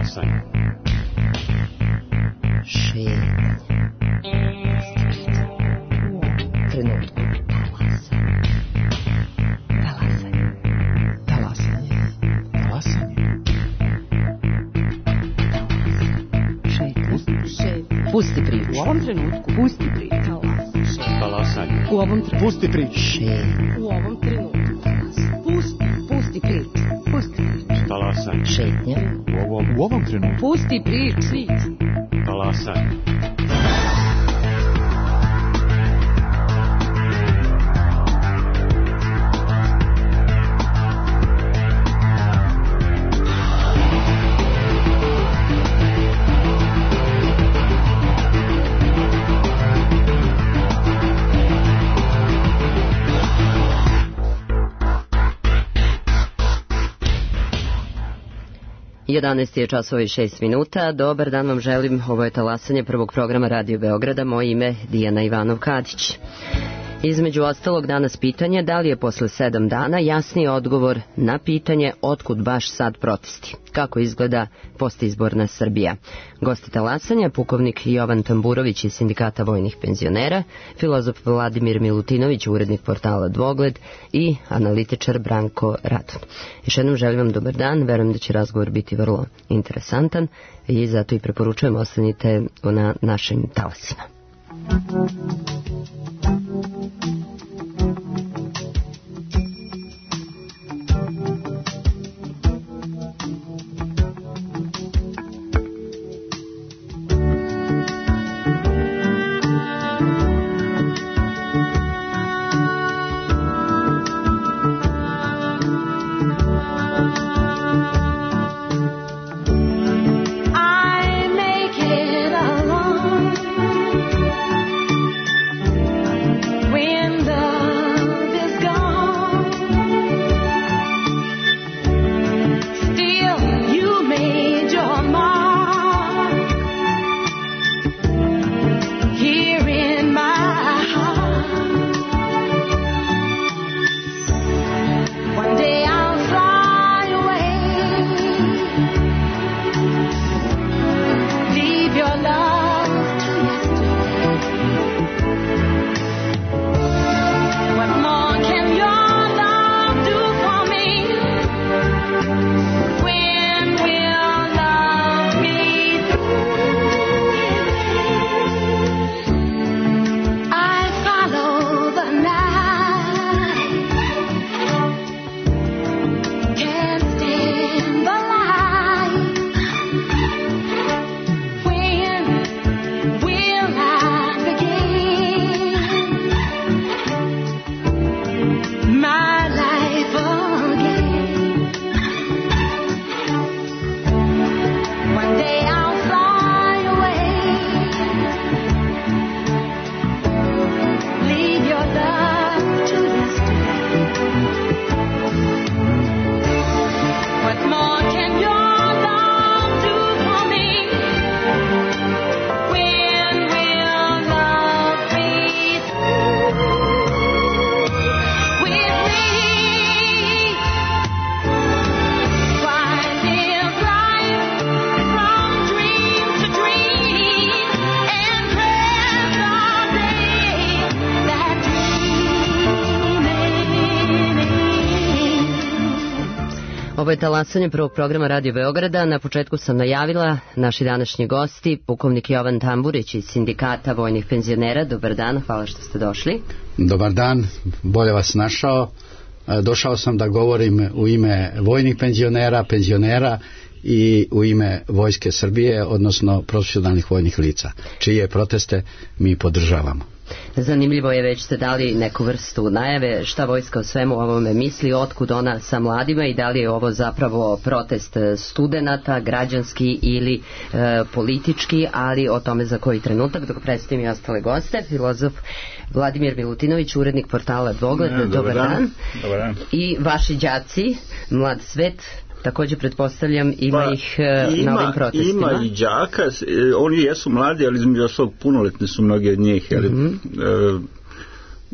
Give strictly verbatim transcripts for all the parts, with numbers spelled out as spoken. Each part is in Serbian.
Talasanje. Šetnje. Trenutku. Talasanje. Talasanje. Talasanje. Šetnje. Šetnje. Pusti priču. U ovom trenutku. Pusti priču. Talasanje. U ovom trenutku. Pusti priču. Šetnje. U ovom trenutku. Pusti. Pusti priču. Pusti priču. Talasanje. Šetnje. U ovom, u ovom trenutku. Pusti priču. Talasanje. jedanaest je časova i šest minuta. Dobar dan vam želim. Ovo je talasanje prvog programa Radio Beograda. Moje ime Dijana Ivanov-Kadić. Između ostalog danas pitanje da li je posle sedam dana jasniji odgovor na pitanje otkud baš sad protesti. Kako izgleda postizborna Srbija. Gosti talasanja, pukovnik Jovan Tamburović iz Sindikata vojnih penzionera, filozof Vladimir Milutinović, urednik portala Dvogled i analitičar Branko Radon. Još jednom želim vam dobar dan, verujem da će razgovor biti vrlo interesantan i zato i preporučujem ostanite na našim talasima. Ovo je talasanje prvog programa Radio Beograda. Na početku sam najavila naši današnji gosti, pukovnik Jovan Tamburić iz Sindikata vojnih penzionera. Dobar dan, hvala što ste došli. Dobar dan, bolje vas našao. Došao sam da govorim u ime vojnih penzionera, penzionera i u ime Vojske Srbije, odnosno profesionalnih vojnih lica, čije proteste mi podržavamo. Zanimljivo je, već ste dali neku vrstu najave šta vojska o svemu ovome misli, otkud ona sa mladima i da li je ovo zapravo protest studenata, građanski ili e, politički, ali o tome za koji trenutak, dok predstavim i ostale goste. Filozof Vladimir Milutinović, urednik portala Dvogled. Ne, dobar dan. Dan. Dobar dan. I vaši đaci, Mlad svet, također pretpostavljam ima pa, ih ima, na ovim protestima. Ima i đaka, oni jesu mladi, ali između ostalog punoletni su mnogi od njih. Ali, mm-hmm. e,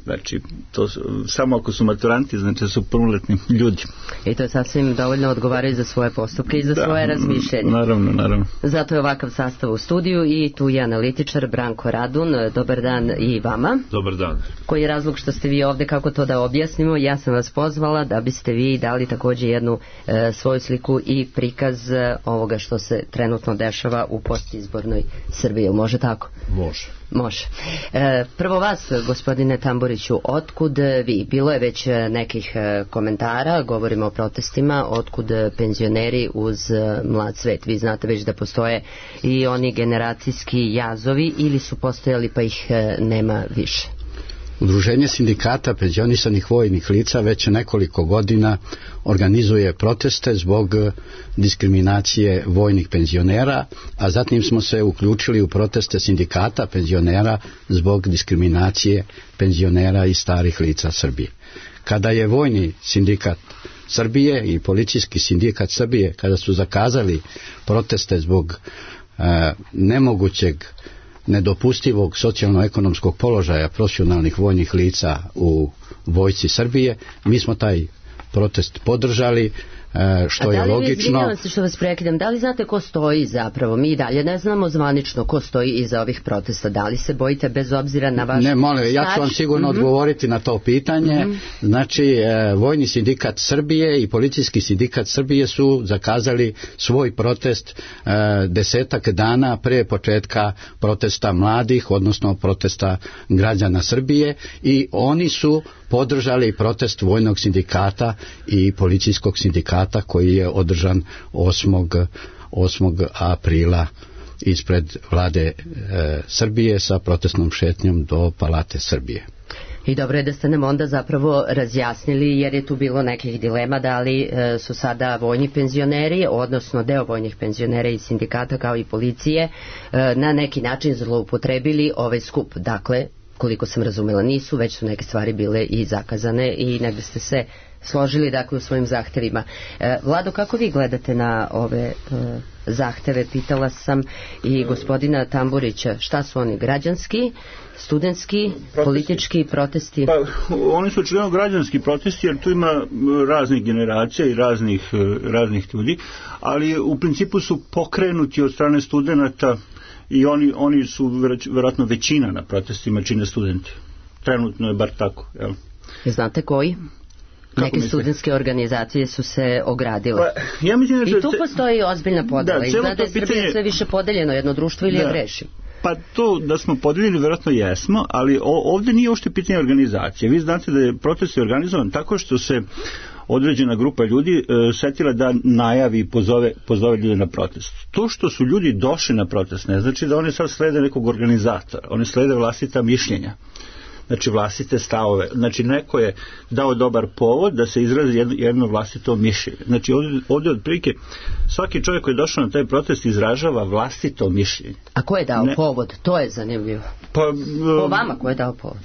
Znači, to su, samo ako su maturanti, znači su punoletni ljudi. I to je sasvim dovoljno odgovaraju za svoje postupke i za da, svoje razmišljenje. Naravno, naravno. Zato je ovakav sastav u studiju i tu je analitičar Branko Radun. Dobar dan i vama. Dobar dan. Koji je razlog što ste vi ovde, kako to da objasnimo? Ja sam vas pozvala da biste vi dali takođe jednu e, svoju sliku i prikaz ovoga što se trenutno dešava u postizbornoj Srbiji. Može tako? Može. Može. E, prvo vas, gospodine Tamburiću, otkud vi? Bilo je već nekih komentara, govorimo o protestima, otkud penzioneri uz mlad svet? Vi znate već da postoje i oni generacijski jazovi ili su postojali pa ih nema više? Udruženje sindikata penzionisanih vojnih lica već nekoliko godina organizuje proteste zbog diskriminacije vojnih penzionera, a zatim smo se uključili u proteste sindikata penzionera zbog diskriminacije penzionera i starih lica Srbije. Kada je vojni sindikat Srbije i policijski sindikat Srbije, kada su zakazali proteste zbog e, nemogućeg nedopustivog socijalno-ekonomskog položaja profesionalnih vojnih lica u vojsci Srbije, mi smo taj protest podržali, što je logično. A da li vi, izvinjavam se što vas prekidam, da li znate ko stoji zapravo? Mi dalje ne znamo zvanično ko stoji iza ovih protesta. Da li se bojite bez obzira na vaš... Ne, molim, ja ću vam sigurno mm-hmm. odgovoriti na to pitanje. Mm-hmm. Znači, Vojni sindikat Srbije i Policijski sindikat Srbije su zakazali svoj protest desetak dana pre početka protesta mladih, odnosno protesta građana Srbije, i oni su podržali protest vojnog sindikata i policijskog sindikata koji je održan osmog aprila ispred vlade e, Srbije sa protestnom šetnjom do Palate Srbije. I dobro je da ste nam onda zapravo razjasnili, jer je tu bilo nekih dilema da li e, su sada vojni penzioneri, odnosno deo vojnih penzionera i sindikata kao i policije e, na neki način zloupotrebili ovaj skup. Dakle, koliko sam razumela, nisu, već su neke stvari bile i zakazane i negde ste se složili, dakle, u svojim zahtevima. E, Vlado, kako vi gledate na ove e, zahteve? Pitala sam i gospodina Tamburića, šta su oni, građanski, studentski, protesti. Politički protesti? Pa, oni su očigledno građanski protesti, jer tu ima raznih generacija i raznih, raznih ljudi, ali u principu su pokrenuti od strane studenta i oni, oni su vjerojatno većina na protestima čine studenti. Trenutno je bar tako. Jel? Znate koji? Kako Neke studentske organizacije su se ogradile. Pa, ja mislim da I tu se... postoji ozbiljna podela. Da, izgleda je Srbije pitanje... sve više podeljeno jedno društvo ili da. je grešim? Pa to da smo podeljeni vjerojatno jesmo, ali ovdje nije uopšte pitanje organizacije. Vi znate da je protest organizovan tako što se određena grupa ljudi e, setila da najavi i pozove, pozove ljude na protest. To što su ljudi došli na protest ne znači da oni sad slede nekog organizatora. Oni slede vlastita mišljenja. Znači vlastite stavove. Znači neko je dao dobar povod da se izrazi jedno, jedno vlastito mišljenje. Znači ovdje, ovdje otprilike svaki čovjek koji je došao na taj protest izražava vlastito mišljenje. A ko je dao ne, povod? To je zanimljivo. Pa, po vama ko je dao povod?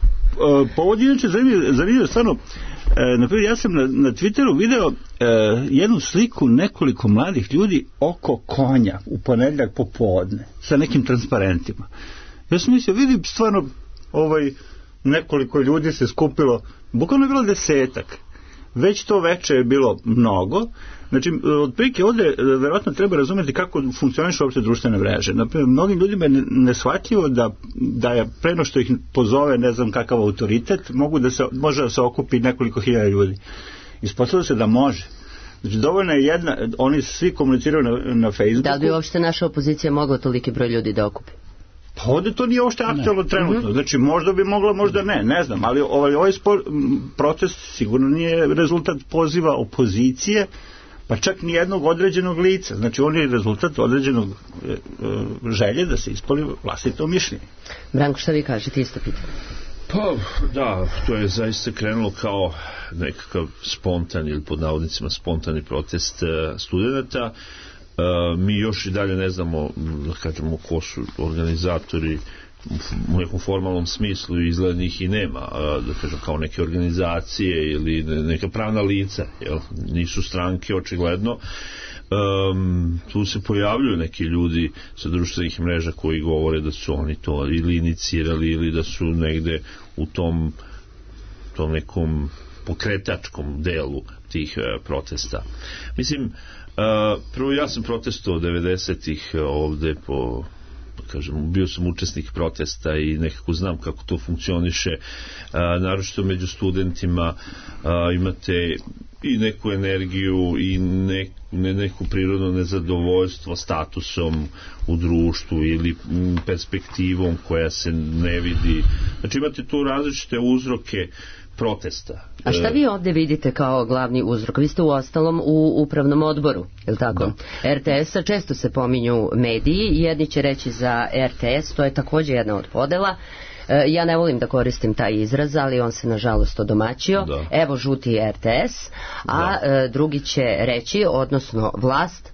Povod je inače zanimljivo, zanimljivo stvarno. E, naprimjer, ja sam na, na Twitteru video e, jednu sliku nekoliko mladih ljudi oko konja u ponedjeljak popodne sa nekim transparentima. Ja sam mislio, vidim stvarno ovaj, nekoliko ljudi se skupilo, bukvalno je bilo desetak. Već to veče je bilo mnogo. Znači, otprilike ovdje verovatno treba razumjeti kako funkcionišu uopšte društvene mreže. Naprimjer, mnogim ljudima je neshvatljivo da, da je preno što ih pozove ne znam kakav autoritet, mogu da se, može da se okupi nekoliko hiljada ljudi. Ispostavilo se da može. Znači, dovoljno je jedna, oni svi komuniciraju na, na Facebooku. Da li bi uopšte naša opozicija mogla toliki broj ljudi da okupi? Pa ovdje to nije uopšte aktualno trenutno. Znači, možda bi mogla, možda ne, ne znam, ali ovaj, ovaj spor, protest sigurno nije rezultat poziva opozicije, pa čak ni jednog određenog lica. Znači, on je rezultat određenog e, e, želje da se ispoli vlastito mišljenje. Branko, šta vi kažete, isto pitanje? Pa, da, to je zaista krenulo kao nekakav spontan ili pod navodnicima spontani protest studenta. Uh, mi još i dalje ne znamo, da kažemo, ko su organizatori u nekom formalnom smislu, izgleda njih i nema, uh, da kažem, kao neke organizacije ili neka pravna lica, jel? Nisu stranke očigledno. Um, tu se pojavljuju neki ljudi sa društvenih mreža koji govore da su oni to ili inicirali ili da su negde u tom tom nekom pokretačkom delu tih uh, protesta. Mislim, uh, prvo ja sam protestovao devedesetih ovde po, kažem, bio sam učesnik protesta i nekako znam kako to funkcioniše, uh, naročito među studentima uh, imate i neku energiju i neku, ne, neku prirodno nezadovoljstvo statusom u društvu ili perspektivom koja se ne vidi. Znači imate tu različite uzroke protesta. A šta vi ovdje vidite kao glavni uzrok? Vi ste u ostalom u upravnom odboru, je li tako? Da. R T S-a često se pominju mediji, jedni će reći za R T S, to je također jedna od podela. Ja ne volim da koristim taj izraz, ali on se nažalost odomaćio. Da. Evo žuti R T S, a da. drugi će reći, odnosno vlast,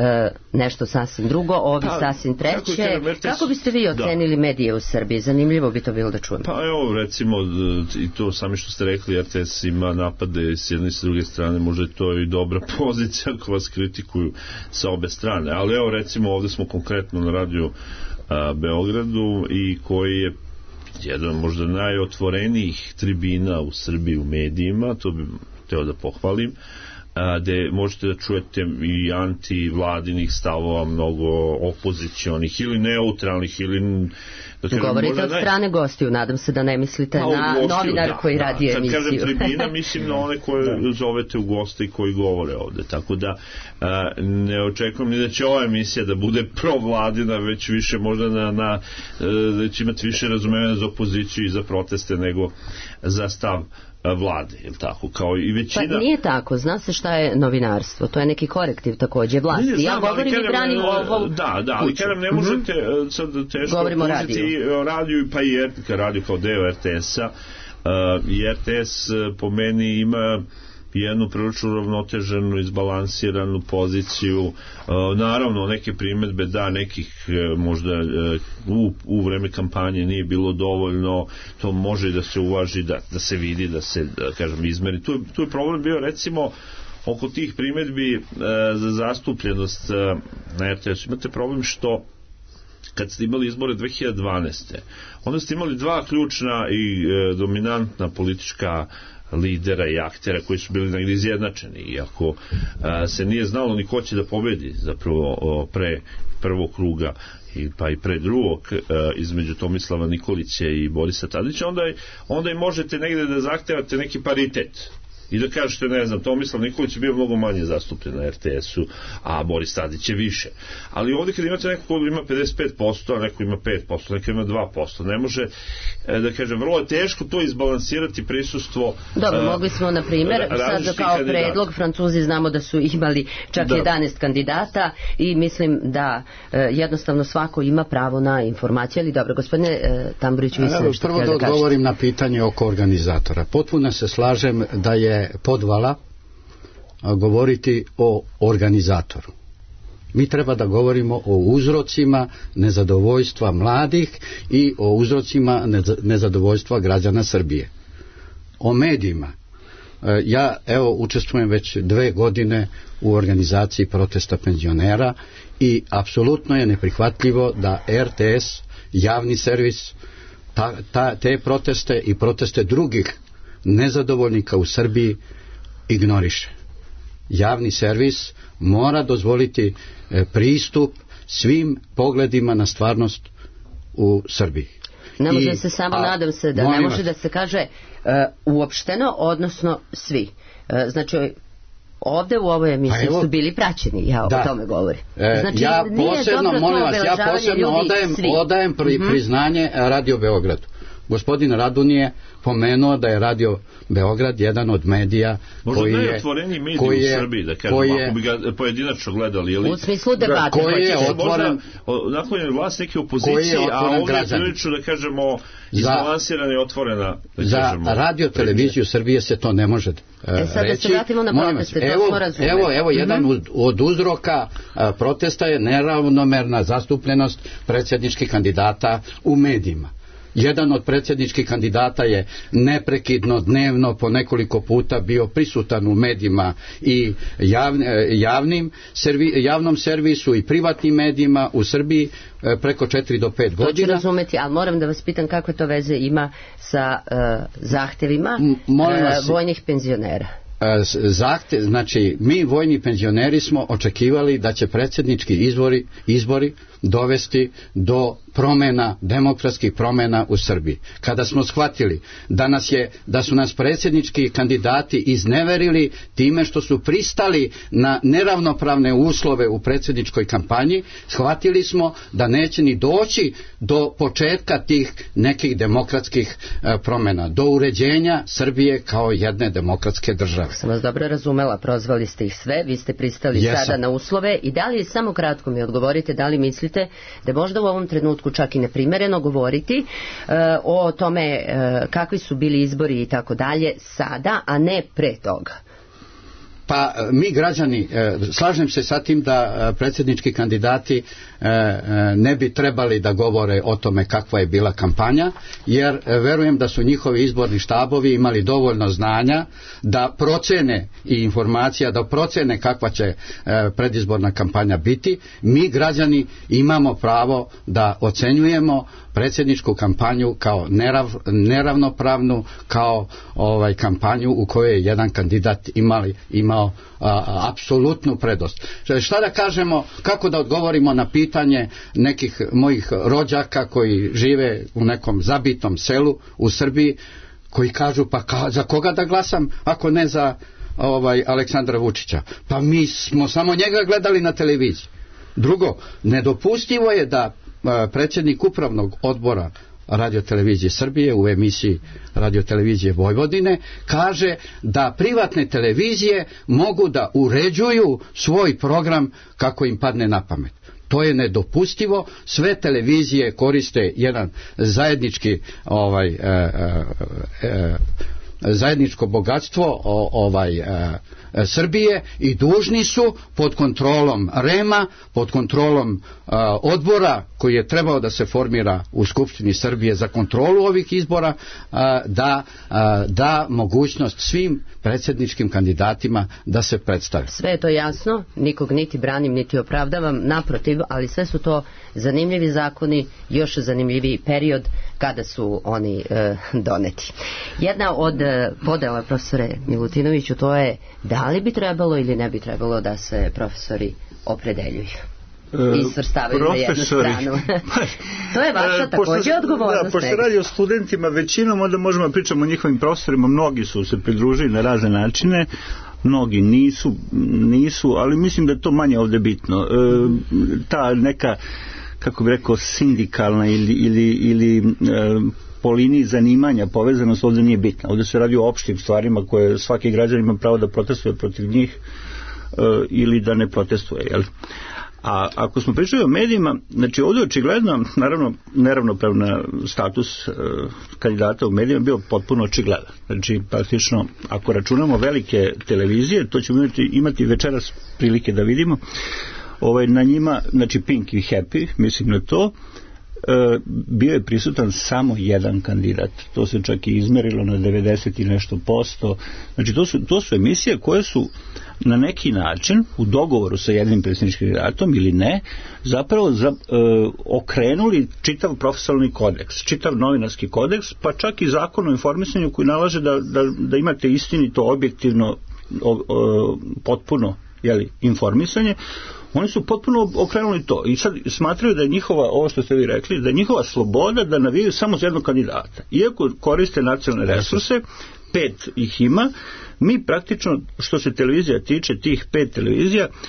nešto sasvim drugo, ovi pa, sasvim treće. Kako, R T S, kako biste vi ocenili da. medije u Srbiji? Zanimljivo bi to bilo da čujem. Pa evo, recimo, i to sami što ste rekli, R T S ima napade s jedne i s druge strane, možda je to i dobra pozicija ako vas kritikuju sa obe strane. Ali evo, recimo, ovdje smo konkretno na radiju a, Beogradu i koji je jedan možda najotvorenijih tribina u Srbiji u medijima, to bi hteo da pohvalim, gde možete da čujete i antivladinih stavova, mnogo opozicionih ili neutralnih ili da kažem, govorite od naj... strane gostiju, nadam se da ne mislite pa, na gostiju, novinar da, koji da, radi da, emisiju. Kad kažem tribina, mislim na one koje da. zovete u goste i koji govore ovde, tako da a, ne očekujem ni da će ova emisija da bude provladina, već više možda na, na da će imati više razumevanja za opoziciju i za proteste nego za stav vlade, je li tako, kao i većina... Pa nije tako, zna se šta je novinarstvo, to je neki korektiv također vlasti. Ne, ne, znam, ja govorim i branim ovo... Da, da, ali kada ne možete mm-hmm. sad teško optužiti radiju, pa i radiju kao deo R T S-a, uh, i R T S po meni ima jednu prilično ravnoteženu, izbalansiranu poziciju. Uh, naravno, neke primedbe, da, nekih uh, možda uh, u, u vreme kampanje nije bilo dovoljno, to može da se uvaži, da, da se vidi, da se, da kažem, izmeri. Tu, tu je problem bio, recimo, oko tih primedbi uh, za zastupljenost uh, na R T S. Imate problem što kad ste imali izbore dve hiljade dvanaeste. onda ste imali dva ključna i uh, dominantna politička lidera i aktera koji su bili negdje izjednačeni, iako a, se nije znalo ni ko će da pobedi zapravo o, pre prvog kruga i, pa i pre drugog a, između Tomislava Nikolića i Borisa Tadića, onda, onda i možete negdje da zahtevate neki paritet i da kažete, ne znam, Tomislav Nikolić je bio mnogo manje zastupljen na R T S-u, a Boris Tadić je više. Ali ovdje kad imate neko koji ima pedeset pet posto, a neko ima pet posto, neko ima dva posto, ne može, da kažem, vrlo je teško to izbalansirati prisustvo. Dobro, a, mogli smo, na primjer, sad kao predlog, Francuzi znamo da su imali čak da. jedanaest kandidata i mislim da e, jednostavno svako ima pravo na informaciju, ali dobro, gospodine e, Tamburić, vi ste nešto prvo da odgovorim na pitanje oko organizatora. Potpuno se slažem da je podvala govoriti o organizatoru. Mi treba da govorimo o uzrocima nezadovoljstva mladih i o uzrocima nezadovoljstva građana Srbije. O medijima. Ja, evo, učestvujem već dve godine u organizaciji protesta penzionera i apsolutno je neprihvatljivo da R T S, javni servis, ta, ta, te proteste i proteste drugih nezadovoljnika u Srbiji ignoriše. Javni servis mora dozvoliti e, pristup svim pogledima na stvarnost u Srbiji. Ne može I, se samo, a, nadam se, da ne može da se kaže e, uopšteno, odnosno svi. E, znači, ovdje u ovoj emisiji su bili praćeni, ja da. o tome govorim. Znači, ja posebno, molim vas, ja posebno odajem, odajem pri, mm-hmm. priznanje Radio Beogradu. Gospodin Radun je pomenuo da je Radio Beograd jedan od medija možda koji je... Možda najotvoreniji medij u Srbiji, da kažem, je, ako bi ga pojedinačno gledali. Ili, u smislu debate. Koji je otvoren... Nakon je vlast neke opozicije, a ovdje je prilično, da kažemo, izbalansirana i otvorena. Da za kažemo, radio televiziju Srbije se to ne može uh, e, sad reći. Da se vratimo na proteste, to evo, smo razumeli. Evo, evo jedan mm-hmm. od uzroka uh, protesta je neravnomerna zastupljenost predsjedničkih kandidata u medijima. Jedan od predsjedničkih kandidata je neprekidno, dnevno, po nekoliko puta bio prisutan u medijima i javn, javnim, servi, javnom servisu i privatnim medijima u Srbiji preko četiri do pet godina. To ću razumeti, ali moram da vas pitam kakve to veze ima sa uh, zahtevima uh, vojnih penzionera. Zahte, znači mi vojni penzioneri smo očekivali da će predsjednički izbori, izbori dovesti do promjena, demokratskih promjena u Srbiji. Kada smo shvatili da, nas je, da su nas predsjednički kandidati izneverili time što su pristali na neravnopravne uslove u predsjedničkoj kampanji, shvatili smo da neće ni doći do početka tih nekih demokratskih e, promjena, do uređenja Srbije kao jedne demokratske države. Sam vas dobro razumela, prozvali ste ih sve, vi ste pristali Jesam. sada na uslove i da li, samo kratko mi odgovorite, da li mislite da možda u ovom trenutku čak i neprimereno govoriti uh, o tome uh, kakvi su bili izbori i tako dalje sada, a ne pre toga? Pa mi građani, slažem se sa tim da predsjednički kandidati ne bi trebali da govore o tome kakva je bila kampanja, jer verujem da su njihovi izborni štabovi imali dovoljno znanja da procene i informacija, da procene kakva će predizborna kampanja biti. Mi građani imamo pravo da ocenjujemo predsjedničku kampanju kao nerav, neravnopravnu, kao ovaj kampanju u kojoj je jedan kandidat imali, imao a, apsolutnu prednost. Šta da kažemo, kako da odgovorimo na pitanje nekih mojih rođaka koji žive u nekom zabitom selu u Srbiji, koji kažu pa ka, za koga da glasam ako ne za ovaj Aleksandra Vučića? Pa mi smo samo njega gledali na televiziji. Drugo, nedopustivo je da predsjednik upravnog odbora Radiotelevizije Srbije u emisiji Radiotelevizije Vojvodine kaže da privatne televizije mogu da uređuju svoj program kako im padne na pamet. To je nedopustivo. Sve televizije koriste jedan zajednički ovaj e, e, zajedničko bogatstvo o, ovaj e, Srbije i dužni su pod kontrolom REM-a, pod kontrolom a, odbora koji je trebao da se formira u Skupštini Srbije za kontrolu ovih izbora, a, da a, da mogućnost svim predsjedničkim kandidatima da se predstave. Sve je to jasno, nikog niti branim niti opravdavam, naprotiv, ali sve su to zanimljivi zakoni, još zanimljiviji period kada su oni e, doneti. Jedna od e, podela, profesore Milutinoviću, to je da li bi trebalo ili ne bi trebalo da se profesori opredeljuju i svrstavaju na jednu stranu. To je vaša također odgovornost. Da, pošto se radi o studentima većinom, onda možemo da pričamo o njihovim profesorima. Mnogi su se pridružili na razne načine, mnogi nisu, nisu, ali mislim da je to manje ovdje bitno. E, ta neka, kako bi rekao, sindikalna ili, ili, ili e, po liniji zanimanja povezanost ovdje nije bitna. Ovdje se radi o opštim stvarima koje svaki građan ima pravo da protestuje protiv njih e, ili da ne protestuje, jel? A ako smo pričali o medijima, znači ovdje očigledno, naravno, neravnopravna status e, kandidata u medijima bio potpuno očigledan. Znači, praktično, ako računamo velike televizije, to ćemo imati, imati večeras prilike da vidimo, ovaj, na njima, znači Pink i Happy, mislim na to, e, bio je prisutan samo jedan kandidat. To se čak i izmerilo na devedeset i nešto posto. Znači, to su, to su emisije koje su na neki način u dogovoru sa jednim predsjedničkim kandidatom ili ne, zapravo za, e, okrenuli čitav profesionalni kodeks, čitav novinarski kodeks, pa čak i zakon o informisanju koji nalaže da, da, da imate istinito, objektivno, o, o, potpuno, jeli, informisanje. Oni su potpuno okrenuli to i sad smatraju da je njihova, ovo što ste vi rekli, da je njihova sloboda da navijaju samo za jednog kandidata. Iako koriste nacionalne resurse, pet ih ima, mi praktično, što se televizija tiče, tih pet televizija, e,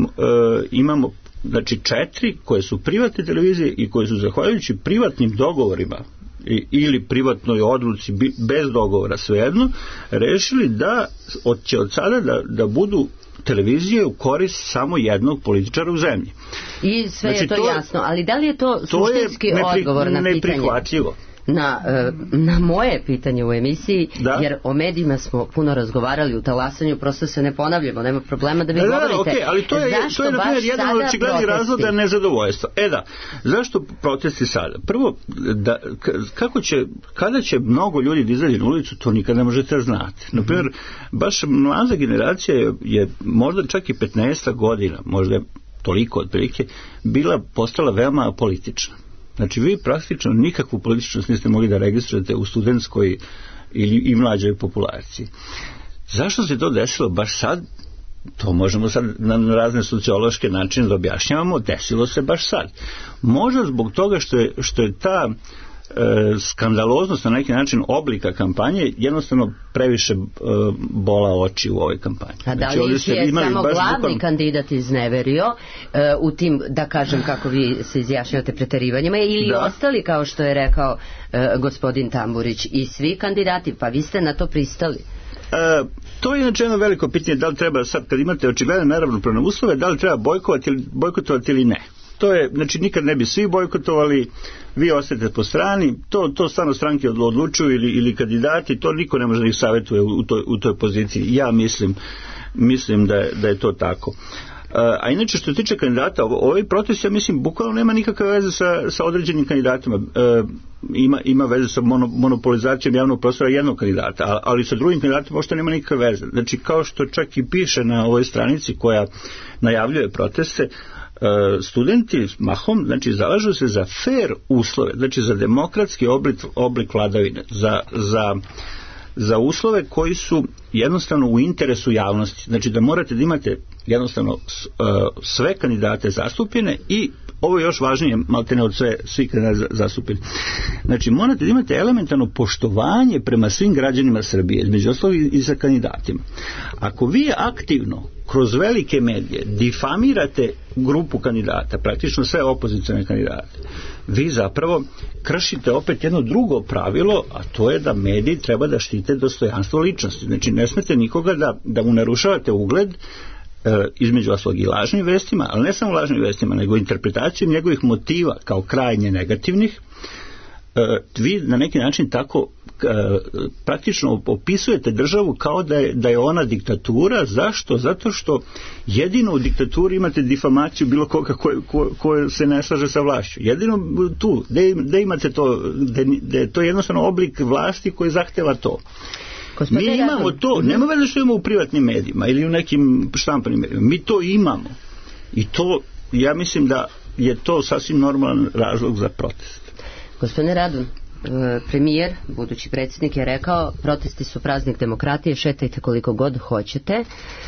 imamo, znači, četiri koje su privatne televizije i koje su, zahvaljujući privatnim dogovorima i, ili privatnoj odluci bez dogovora, svejedno, rešili da od, će od sada da, da budu televizije u korist samo jednog političara u zemlji. I sve znači, je to, to jasno, ali da li je to suštinski odgovor na pitanje? Neprihvatljivo. na, na moje pitanje u emisiji, da? Jer o medijima smo puno razgovarali u talasanju, prosto se ne ponavljamo, nema problema da vi da, govorite. Da, okay, ali to je, zašto to je na primjer jedan od očiglednih razloga nezadovoljstva. E da, zašto protesti sada? Prvo, da, kako će, kada će mnogo ljudi da izađe na ulicu, to nikad ne možete znati. Na primjer, baš mlada generacija je, je možda čak i petnaest godina, možda toliko otprilike, bila postala veoma politična. Znači, vi praktično nikakvu političnost niste mogli da registrujete u studentskoj ili i mlađoj populaciji. Zašto se to desilo baš sad? To možemo sad na razne sociološke načine da objašnjavamo. Desilo se baš sad. Možda zbog toga što je, što je ta e, skandaloznost na neki način oblika kampanje jednostavno previše e, bola oči u ovoj kampanji. A da li znači, je samo glavni bukvalno... kandidat izneverio e, u tim, da kažem kako vi se izjašnjavate, preterivanjima ili da. Ostali, kao što je rekao e, gospodin Tamburić, i svi kandidati, pa vi ste na to pristali? E, to je inače jedno veliko pitanje, da li treba sad, kad imate očigledne neravnopravne uslove, da li treba bojkotovati ili, bojkotovati ili ne. To je, znači nikad ne bi svi bojkotovali, vi ostajete po strani, to, to stvarno stranke odlučuju ili, ili kandidati, to niko ne može da ih savjetuje u toj, u toj poziciji. Ja mislim, mislim da je, da je to tako. A inače što se tiče kandidata, ovaj protest, ja mislim, bukvalno nema nikakve veze sa, sa određenim kandidatima. E, ima, ima veze sa mono, monopolizacijom javnog prostora jednog kandidata, ali sa drugim kandidatima možda nema nikakve veze. Znači, kao što čak i piše na ovoj stranici koja najavljuje proteste, studenti mahom, znači, zalažu se za fair uslove, znači za demokratski oblik, oblik vladavine, za, za, za uslove koji su jednostavno u interesu javnosti. Znači da morate da imate jednostavno sve kandidate zastupljene i ovo je još važnije, maltene od sve, svi kandidati zastupljeni. Znači morate da imate elementarno poštovanje prema svim građanima Srbije, između ostalog i sa kandidatima. Ako vi aktivno kroz velike medije difamirate grupu kandidata, praktično sve opozicione kandidate, vi zapravo kršite opet jedno drugo pravilo, a to je da mediji treba da štite dostojanstvo ličnosti. Znači ne smete nikoga da, da mu narušavate ugled, e, između ostalog i lažnim vestima, ali ne samo lažnim vestima, nego interpretacijom njegovih motiva kao krajnje negativnih. E, vi na neki način tako e, praktično opisujete državu kao da je, da je ona diktatura. Zašto? Zato što jedino u diktaturi imate difamaciju bilo koga ko, ko, ko se ne slaže sa vlašću. Jedino tu, gde imate to, gde je to jednostavno oblik vlasti koji zahteva to. Mi imamo to, nema veze što imamo u privatnim medijima ili u nekim štampanim medijima, mi to imamo i to, ja mislim da je to sasvim normalan razlog za protest. Gospodine Radun, premijer, budući predsjednik, je rekao protesti su praznik demokratije, šetajte koliko god hoćete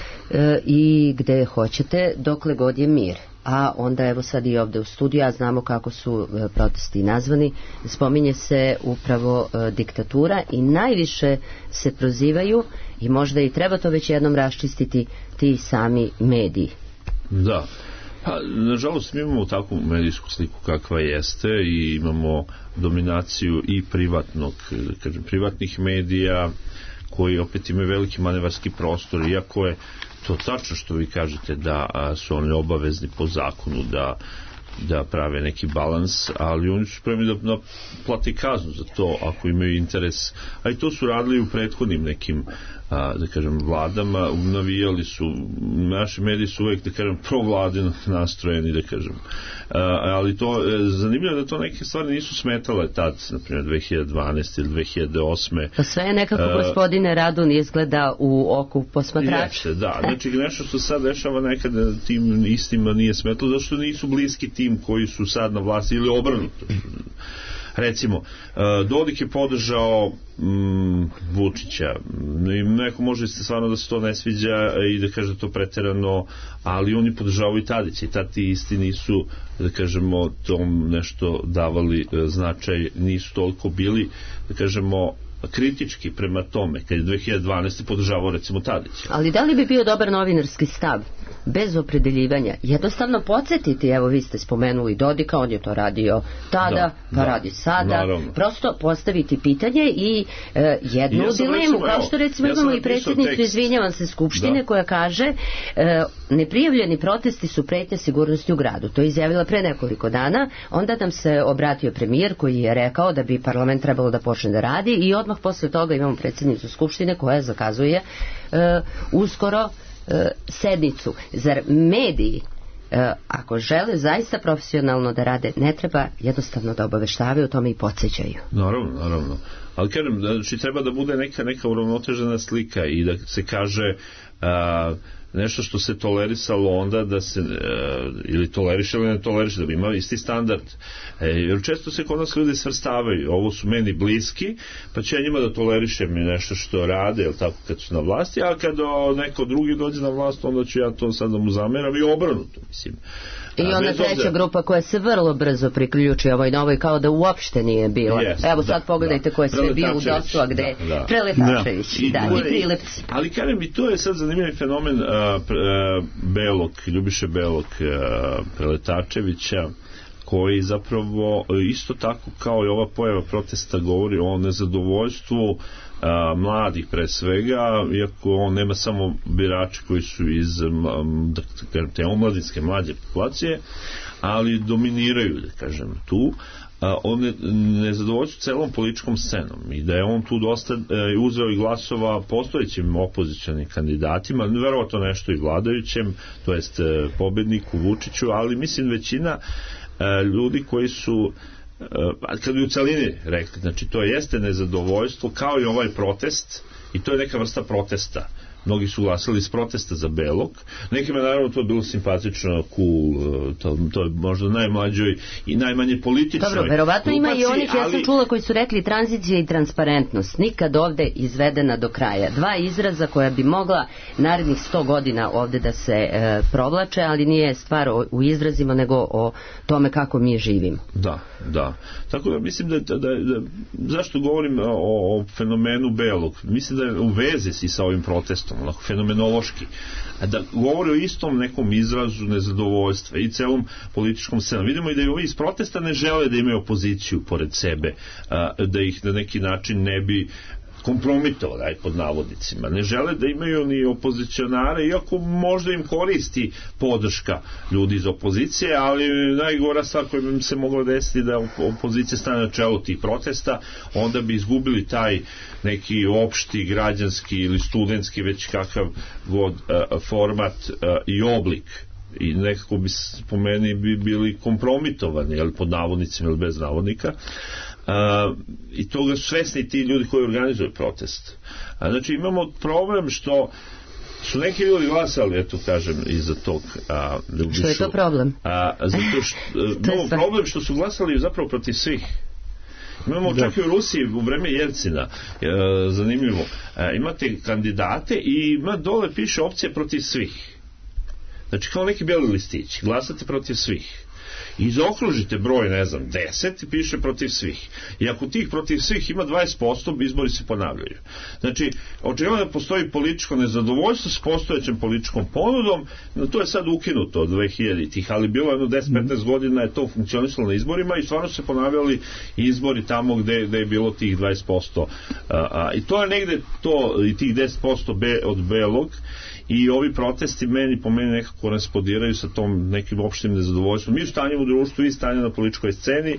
i gde hoćete dokle god je mir. A onda evo sad i ovde u studiju, a znamo kako su protesti nazvani, spominje se upravo e, diktatura i najviše se prozivaju i možda i treba to već jednom raščistiti ti sami mediji. Da. Pa, nažalost, mi imamo takvu medijsku sliku kakva jeste i imamo dominaciju i privatnog, kažem, privatnih medija koji opet imaju veliki manevarski prostor, iako je to tačno što vi kažete da a, su oni obavezni po zakonu da, da prave neki balans, ali oni su spremni da, da plati kaznu za to ako imaju interes, a i to su radili u prethodnim nekim a, da kažem vladama, navijali su, naši mediji su uvijek da kažem provladino nastrojeni, da kažem, a, ali to zanimljivo da to neke stvari nisu smetale tad, na primjer dve hiljade dvanaeste ili dve hiljade osme. Pa sve je nekako, a, gospodine Radun, izgleda u oku posmatrača. Jeste, da, znači nešto što sad dešava nekada tim istima nije smetalo, zato što nisu bliski tim koji su sad na vlasti ili obrnuto. Recimo, Dodik je podržao mm, Vučića. Neko može se stvarno da se to ne sviđa i da kaže to preterano, ali oni podržavaju i Tadića i tad ti isti nisu, da kažemo, tom nešto davali značaj, nisu toliko bili, da kažemo, kritički prema tome, kad je dve hiljade dvanaeste podržavao recimo Tadića. Ali da li bi bio dobar novinarski stav bez opredeljivanja, jednostavno podsjetiti, evo vi ste spomenuli Dodika, on je to radio tada, da, pa da, radi sada, naravno. prosto postaviti pitanje i e, jednu ja dilemu, recimo, kao što recimo ja imamo i predsjednicu, izvinjavam se, Skupštine, da. koja kaže e, neprijavljeni protesti su pretnja sigurnosti u gradu. To je izjavila pre nekoliko dana, onda nam se obratio premijer koji je rekao da bi parlament trebalo da počne da radi i odmah posle toga imamo predsjednicu Skupštine koja zakazuje e, uskoro e, sednicu. Zar mediji e, ako žele zaista profesionalno da rade, ne treba jednostavno da obaveštavaju o tome i podsjećaju? Naravno, naravno. Ali kažem, znači treba da bude neka, neka uravnotežena slika i da se kaže a, nešto što se tolerisalo onda da se, e, ili toleriše ili ne toleriše, da bi imao isti standard. E, jer često se kod nas ljudi svrstavaju, ovo su meni bliski, pa će ja njima da tolerišem nešto što rade, jel tako, kad su na vlasti, a kad neko drugi dođe na vlast, onda ću ja to sad da mu zameram i obrnuto, mislim. I ona treća grupa koja se vrlo brzo priključi ovoj novoj, kao da uopšte nije bila. Yes, Evo sad da, pogledajte da. ko je sve bio u Dosu, a gde da, da. Preletačević, da, da. i, da, i Prilepci. Ali kažem, i to je sad zanimljiv fenomen uh, uh, Belog, Ljubiše Belog, uh, Preletačevića, koji zapravo isto tako kao i ova pojava protesta govori o nezadovoljstvu a, mladih pre svega, iako on nema samo birače koji su iz m, da, te omladinske mlađe populacije, ali dominiraju, da kažem, tu. A, on je nezadovoljstvo celom političkom scenom i da je on tu dosta e, uzeo i glasova postojećim opozicionim kandidatima, verovatno nešto i vladajućem, to jest e, pobedniku Vučiću, ali mislim većina e, ljudi koji su kad bi u celini rekli, znači to jeste nezadovoljstvo kao i ovaj protest i to je neka vrsta protesta. Mnogi su glasali iz protesta za Belog, nekima naravno to je bilo simpatično, cool, to, to je možda najmlađoj i najmanje političnoj. Dobro, verovatno ima i onih, ali... ja sam čula, koji su rekli tranzicija i transparentnost, nikad ovde izvedena do kraja. Dva izraza koja bi mogla narednih sto godina ovde da se e, provlače, ali nije stvar o, u izrazima, nego o tome kako mi živimo. Da, da. Tako da mislim da, da, da, da zašto govorim o, o fenomenu Belog, mislim da je u vezi i sa ovim protestom, onako fenomenološki, da govori o istom nekom izrazu nezadovoljstva i celom političkom scenu. Vidimo i da i ovi iz protesta ne žele da imaju opoziciju pored sebe, da ih na neki način ne bi kompromitovao, daj pod navodnicima. Ne žele da imaju ni opozicionare, iako možda im koristi podrška ljudi iz opozicije, ali najgora stvar koja bi im se mogla desiti da opozicija stane na čelu tih protesta, onda bi izgubili taj neki opšti, građanski ili studentski, već kakav god uh, format uh, i oblik, i nekako bi po meni bi bili kompromitovani, jel, pod navodnicima ili bez navodnika. Uh, i toga su svesni ti ljudi koji organizuju protest. A, znači imamo problem što su neki ljudi glasali, eto kažem, iza tog a, što je to problem? A, zato što imamo problem što su glasali zapravo protiv svih. Imamo čak i u Rusiji u vreme Jelcina, e, zanimljivo, e, imate kandidate i ima dole piše opcija protiv svih. Znači kao neki bijeli listići, glasate protiv svih. I zaokružite broj, ne znam, deset i piše protiv svih. I ako tih protiv svih ima dvadeset posto, izbori se ponavljaju. Znači, očigledno da postoji političko nezadovoljstvo s postojećem političkom ponudom, no to je sad ukinuto od dve hiljaditih, ali bilo jedno deset do petnaest godina je to funkcionisalo na izborima i stvarno se ponavljali izbori tamo gde, gde je bilo tih dvadeset posto. A, a, I to je negde to, i tih deset posto be, od belog, i ovi protesti meni, po meni nekako korespondiraju sa tom nekim opštim nezadovoljstvom. Mi stanjem u društvu i stanjem na političkoj sceni.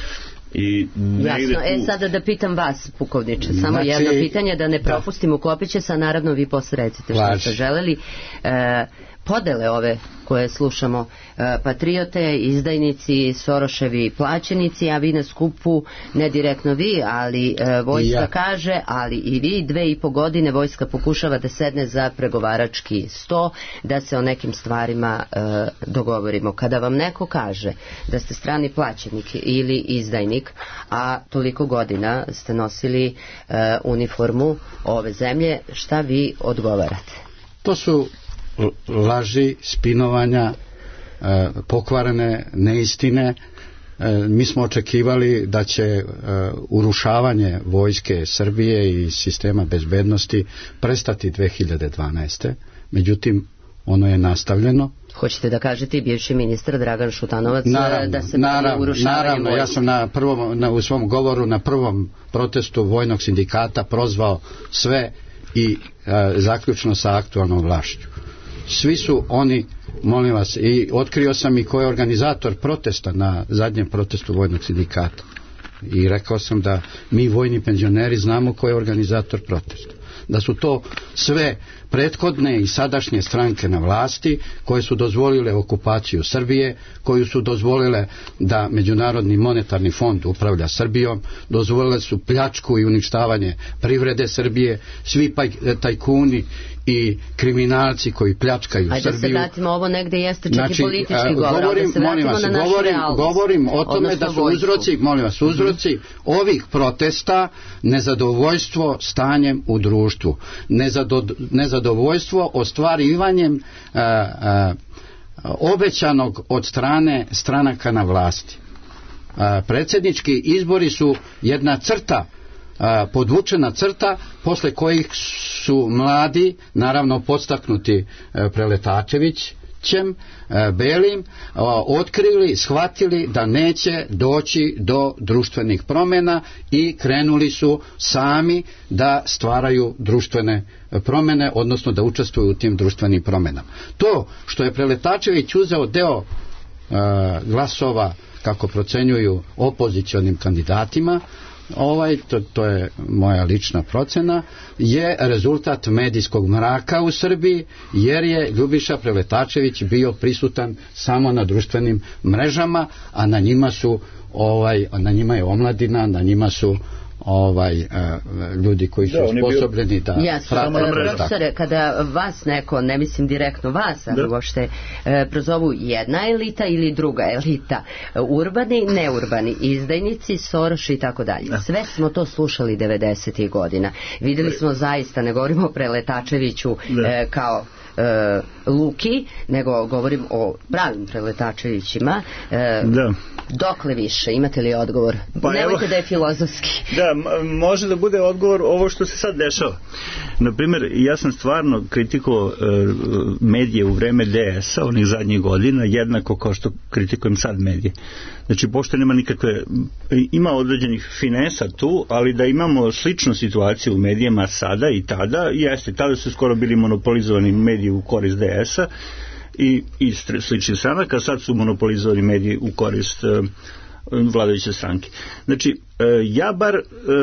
I jasno, tu... e sada da pitam vas, pukovniče, samo znači, jedno pitanje da ne propustim, da. Uklopit će se, naravno vi posle recite što ste želeli. E, podele ove koje slušamo, e, patriote, izdajnici, Soroševi plaćenici, a vi na skupu, ne direktno vi, ali e, vojska ja. kaže, ali i vi, dve i po godine vojska pokušava da sedne za pregovarački sto, da se o nekim stvarima e, dogovorimo. Kada vam neko kaže da ste strani plaćenik ili izdajnik, a toliko godina ste nosili e, uniformu ove zemlje, šta vi odgovarate? To su laži, spinovanja, pokvarene neistine. Mi smo očekivali da će urušavanje vojske Srbije i sistema bezbednosti prestati dve hiljade dvanaeste. Međutim, ono je nastavljeno. Hoćete da kažete i bivši ministar Dragan Šutanovac naravno, da se naravno, urušavanje naravno, ja sam na prvom, na, u svom govoru na prvom protestu vojnog sindikata prozvao sve i a, zaključno sa aktualnom vlašću. Svi su oni, molim vas, i otkrio sam i ko je organizator protesta na zadnjem protestu vojnog sindikata. I rekao sam da mi vojni penzioneri znamo ko je organizator protesta. Da su to sve prethodne i sadašnje stranke na vlasti koje su dozvolile okupaciju Srbije, koje su dozvolile da Međunarodni monetarni fond upravlja Srbijom, dozvolile su pljačku i uništavanje privrede Srbije, svi tajkuni i kriminalci koji pljačkaju Ajde Srbiju. Ajde da se vratimo, ovo negde jeste čak znači, i politički govor, govorim, da se vratimo vas, na našu govorim, realnost. Govorim o tome da su vojsku. uzroci, molim vas, uzroci mm-hmm. ovih protesta nezadovoljstvo stanjem u društvu, Nezado, nezadovoljstvo ostvarivanjem a, a, obećanog od strane stranaka na vlasti. A, predsjednički izbori su jedna crta, a, podvučena crta posle kojih su mladi, naravno podstaknuti a, Preletačevićem, a, Belim, a, otkrili, shvatili da neće doći do društvenih promjena i krenuli su sami da stvaraju društvene promjene, odnosno da učestvuju u tim društvenim promjenama. To što je Preletačević uzeo deo a, glasova, kako procenjuju opozicionim kandidatima, ovaj, to, to je moja lična procena, je rezultat medijskog mraka u Srbiji, jer je Ljubiša Preletačević bio prisutan samo na društvenim mrežama, a na njima su ovaj, na njima je omladina, na njima su ovaj uh, ljudi koji su da, sposobljeni da yes, prate. Profesore, kada vas neko, ne mislim direktno vas, ali uopšte e, prozovu jedna elita ili druga elita, urbani, neurbani, izdajnici, Soroš i tako dalje. Sve smo to slušali devedesetih godina. Videli smo zaista, ne govorimo o Preletačeviću e, kao e, Luki, nego govorim o pravim Preletačevićima. E, da. Dokle više? Imate li odgovor? Pa nemojte evo, da je filozofski. Da, može da bude odgovor ovo što se sad dešava. Naprimjer, ja sam stvarno kritikovao e, medije u vreme D S-a, onih zadnjih godina, jednako kao što kritikujem sad medije. Znači, pošto nema nikakve, ima određenih finesa tu, ali da imamo sličnu situaciju u medijima sada i tada, jeste, tada su skoro bili monopolizovani mediji u korist D S-a i, i sličnih stranaka, sad su monopolizovani mediji u korist e, vladajuće stranke. Znači, e, ja bar, e,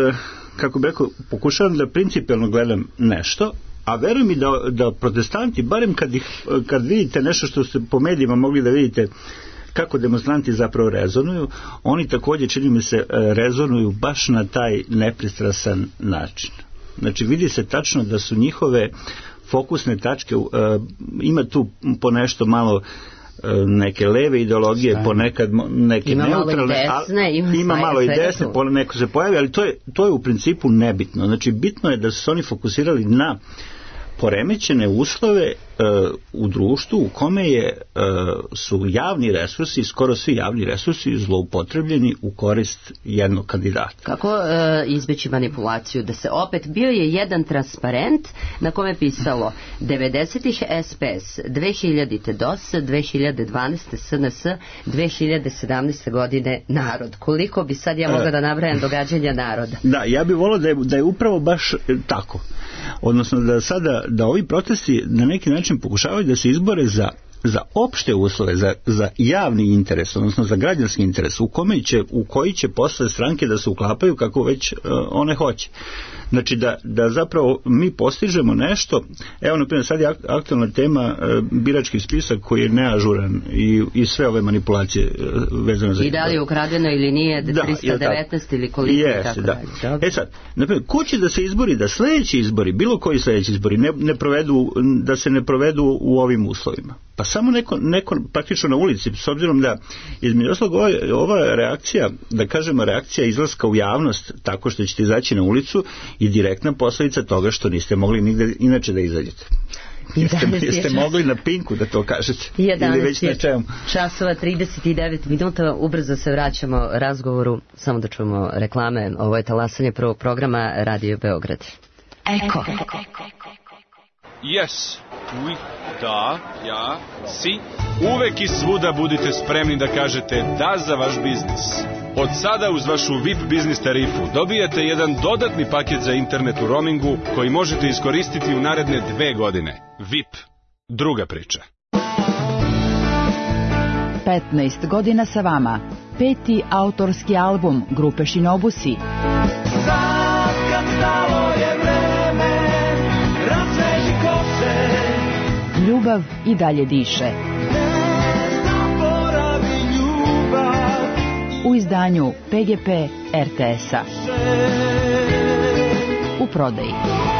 kako bih rekao, pokušavam da principijalno gledam nešto, a verujem i da, da protestanti, barem kad, ih, kad vidite nešto što ste po medijima mogli da vidite kako demonstranti zapravo rezonuju, oni također, čini mi se, rezonuju baš na taj nepristrasan način. Znači, vidi se tačno da su njihove fokusne tačke, uh, ima tu po nešto malo uh, neke leve ideologije, Stajno. ponekad neke ima neutralne, malo i desne, ima, ima malo i desne, po neko se pojavi, ali to je, to je u principu nebitno. Znači, bitno je da su se oni fokusirali na poremećene uslove e, u društvu u kome je, e, su javni resursi, skoro svi javni resursi zloupotrebljeni u korist jednog kandidata. Kako e, izbeći manipulaciju? Da se opet, bio je jedan transparent na kome je pisalo devedesetih S P S, dve hiljadite D O S, dve hiljade dvanaeste S N S, dve hiljade sedamnaeste godine narod. Koliko bi sad ja mogla da nabrajam događanja naroda? Da, ja bih volio da je, da je upravo baš tako. Odnosno da sada, da ovi protesti na neki način pokušavaju da se izbore za, za opšte uslove, za, za javni interes, odnosno za građanski interes, u, kome će, u koji će posle stranke da se uklapaju kako već uh, one hoće. Znači da, da zapravo mi postižemo nešto, evo na primjer sad je aktualna tema uh, birački spisak koji je neažuran i, i sve ove manipulacije uh, vezane za... I da li je ukradeno ili nije, da, trista devetnaest ili koliko Jeste, tako da. dalje. E sad, na primjer, ko će da se izbori, da sljedeći izbori, bilo koji sljedeći izbori, ne, ne provedu, da se ne provedu u ovim uslovima? Pa samo neko, neko praktično na ulici, s obzirom da između ostalog ova, ova reakcija, da kažemo reakcija izlaska u javnost tako što ćete izaći na ulicu i direktna posljedica toga što niste mogli nigde inače da izađete. Jeste, jeste mogli na Pinku da to kažete ili već na čemu? Časova trideset devet minuta, ubrzo se vraćamo razgovoru, samo da čujemo reklame. Ovo je talasanje prvog programa Radio Beograd. Eko. Yes. Oui, da, ja, si. Uvek i svuda budite spremni da kažete da za vaš biznis. Od sada uz vašu V I P biznis tarifu dobijate jedan dodatni paket za internet u roamingu koji možete iskoristiti u naredne dve godine. V I P. Druga priča. petnaest godina sa vama. Peti autorski album grupe Shinobusi. Sad kad stalo je vreme, razveži kose. Ljubav i dalje diše. Ne zaboravi ljubav. U izdanju P G P R T S-a. U prodaji.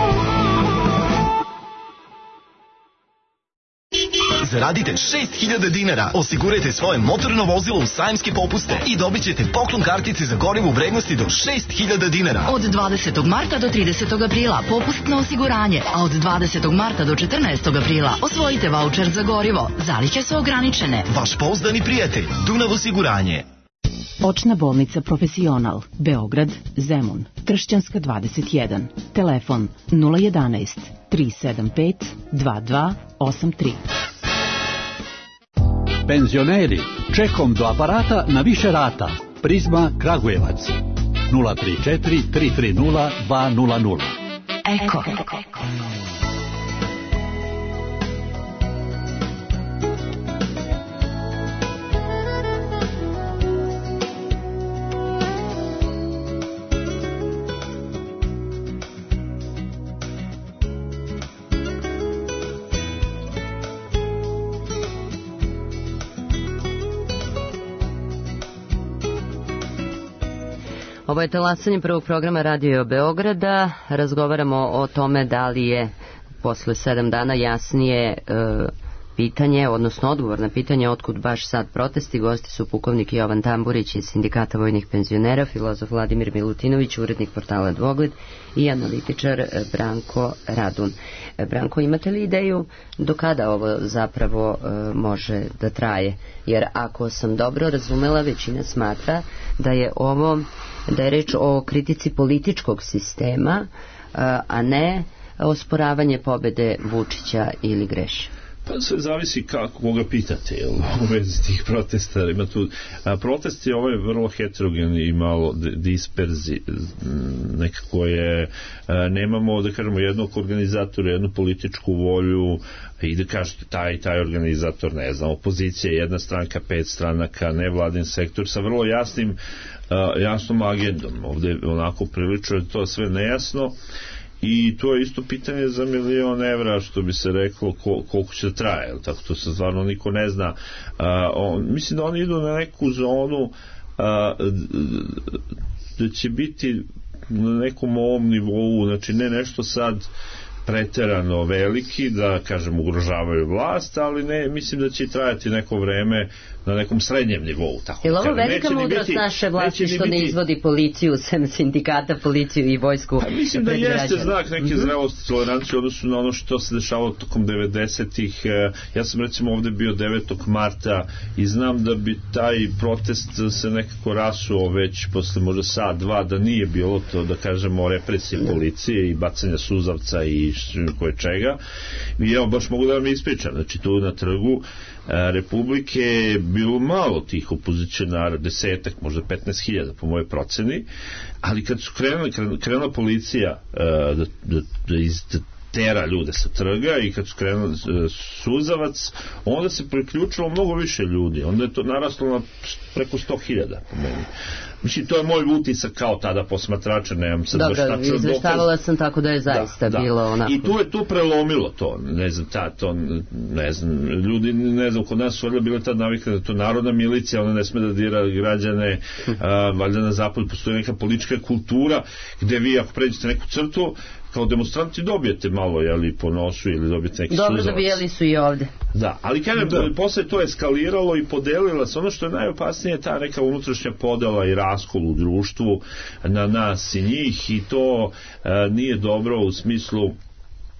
Zaradite šest hiljada dinara, osigurajte svoje motorno vozilo u sajamske popuste i dobit ćete poklon kartice za gorivo u vrednosti do šest hiljada dinara. Od dvadesetog marta do tridesetog aprila popust na osiguranje, a od dvadesetog marta do četrnaestog aprila osvojite vaučer za gorivo. Zalihe su ograničene. Vaš pouzdani prijatelj, Dunav osiguranje. Očna bolnica Profesional, Beograd, Zemun, Kršćanska dvadeset jedan. Telefon nula jedanaest tri sedam pet dva dva osam tri. Penzioneri, čekom do aparata na više rata. Prizma Kragujevac nula tri četiri tri tri nula dva nula nula. Eko. Ovo je talasanje prvog programa Radio Beograda. Razgovaramo o tome da li je posle sedam dana jasnije e, pitanje, odnosno odgovor na pitanje otkud baš sad protesti. Gosti su pukovnik Jovan Tamburić iz Sindikata vojnih penzionera, filozof Vladimir Milutinović, urednik portala Dvogled i analitičar Branko Radun. Branko, imate li ideju do kada ovo zapravo e, može da traje? Jer ako sam dobro razumela, većina smatra da je ovo da je reč o kritici političkog sistema, a ne osporavanje pobede Vučića ili Greše. Pa sve zavisi kako koga pitate, jel, u vezi tih protesta. Ima tu, a, protest je ovaj vrlo heterogen i malo disperzi, nekako je, a, nemamo, da kažemo, jednog organizatora, jednu političku volju i da kažete taj taj organizator, ne znam, opozicija, jedna stranka, pet stranaka, nevladin sektor sa vrlo jasnim, a, jasnom agendom. Ovde onako prilično je to sve nejasno. I to je isto pitanje za milion evra, što bi se reklo, kol, koliko će da traje, tako to se stvarno niko ne zna. A, on, mislim da oni idu na neku zonu a, da će biti na nekom ovom nivou, znači ne nešto sad preterano veliki, da kažem ugrožavaju vlast, ali ne, mislim da će trajati neko vreme na nekom srednjem nivou. Tako je li ovo velika mudrost naše vlasti što ne izvodi policiju, sem sindikata, policiju i vojsku? Pa mislim da jeste znak neke zrelosti, tolerancije odnosu na ono što se dešavalo tokom devedesetih. Ja sam recimo ovde bio devetog marta i znam da bi taj protest se nekako rasuo već posle možda sat, dva, da nije bilo to, da kažemo, represije policije i bacanja suzavca i koje čega. I evo, baš mogu da vam ispričam, znači tu na trgu Republike je bilo malo tih opozicionara, desetak, možda petnaest hiljada po moje proceni, ali kad su krenuli, krenula policija da, da, da iz tera ljude sa trga i kad su krenuli suzavac, onda se priključilo mnogo više ljudi, onda je to naraslo na preko sto hiljada po meni. Mislim, to je moj utisak kao tada posmatrača, nemam sad baš tačno dokaz. Dobro, izveštavala sam tako da je zaista da, bilo da. onako. I tu je tu prelomilo to, ne znam, ta, to, ne znam, ljudi, ne znam, kod nas su valjda bila ta navika da to narodna milicija, ona ne sme da dira građane, a, valjda na zapadu postoji neka politička kultura, gde vi ako pređete neku crtu, kao demonstranti dobijete malo, jeli, po nosu ili dobijete neki Dobro, suzavac. Dobro, dobijeli su i ovde. Da, ali kažem, da. posle to eskaliralo i podelila se. Ono što je najopasnije je ta neka unutrašnja podela i raskol u društvu na nas i njih, i to e, nije dobro u smislu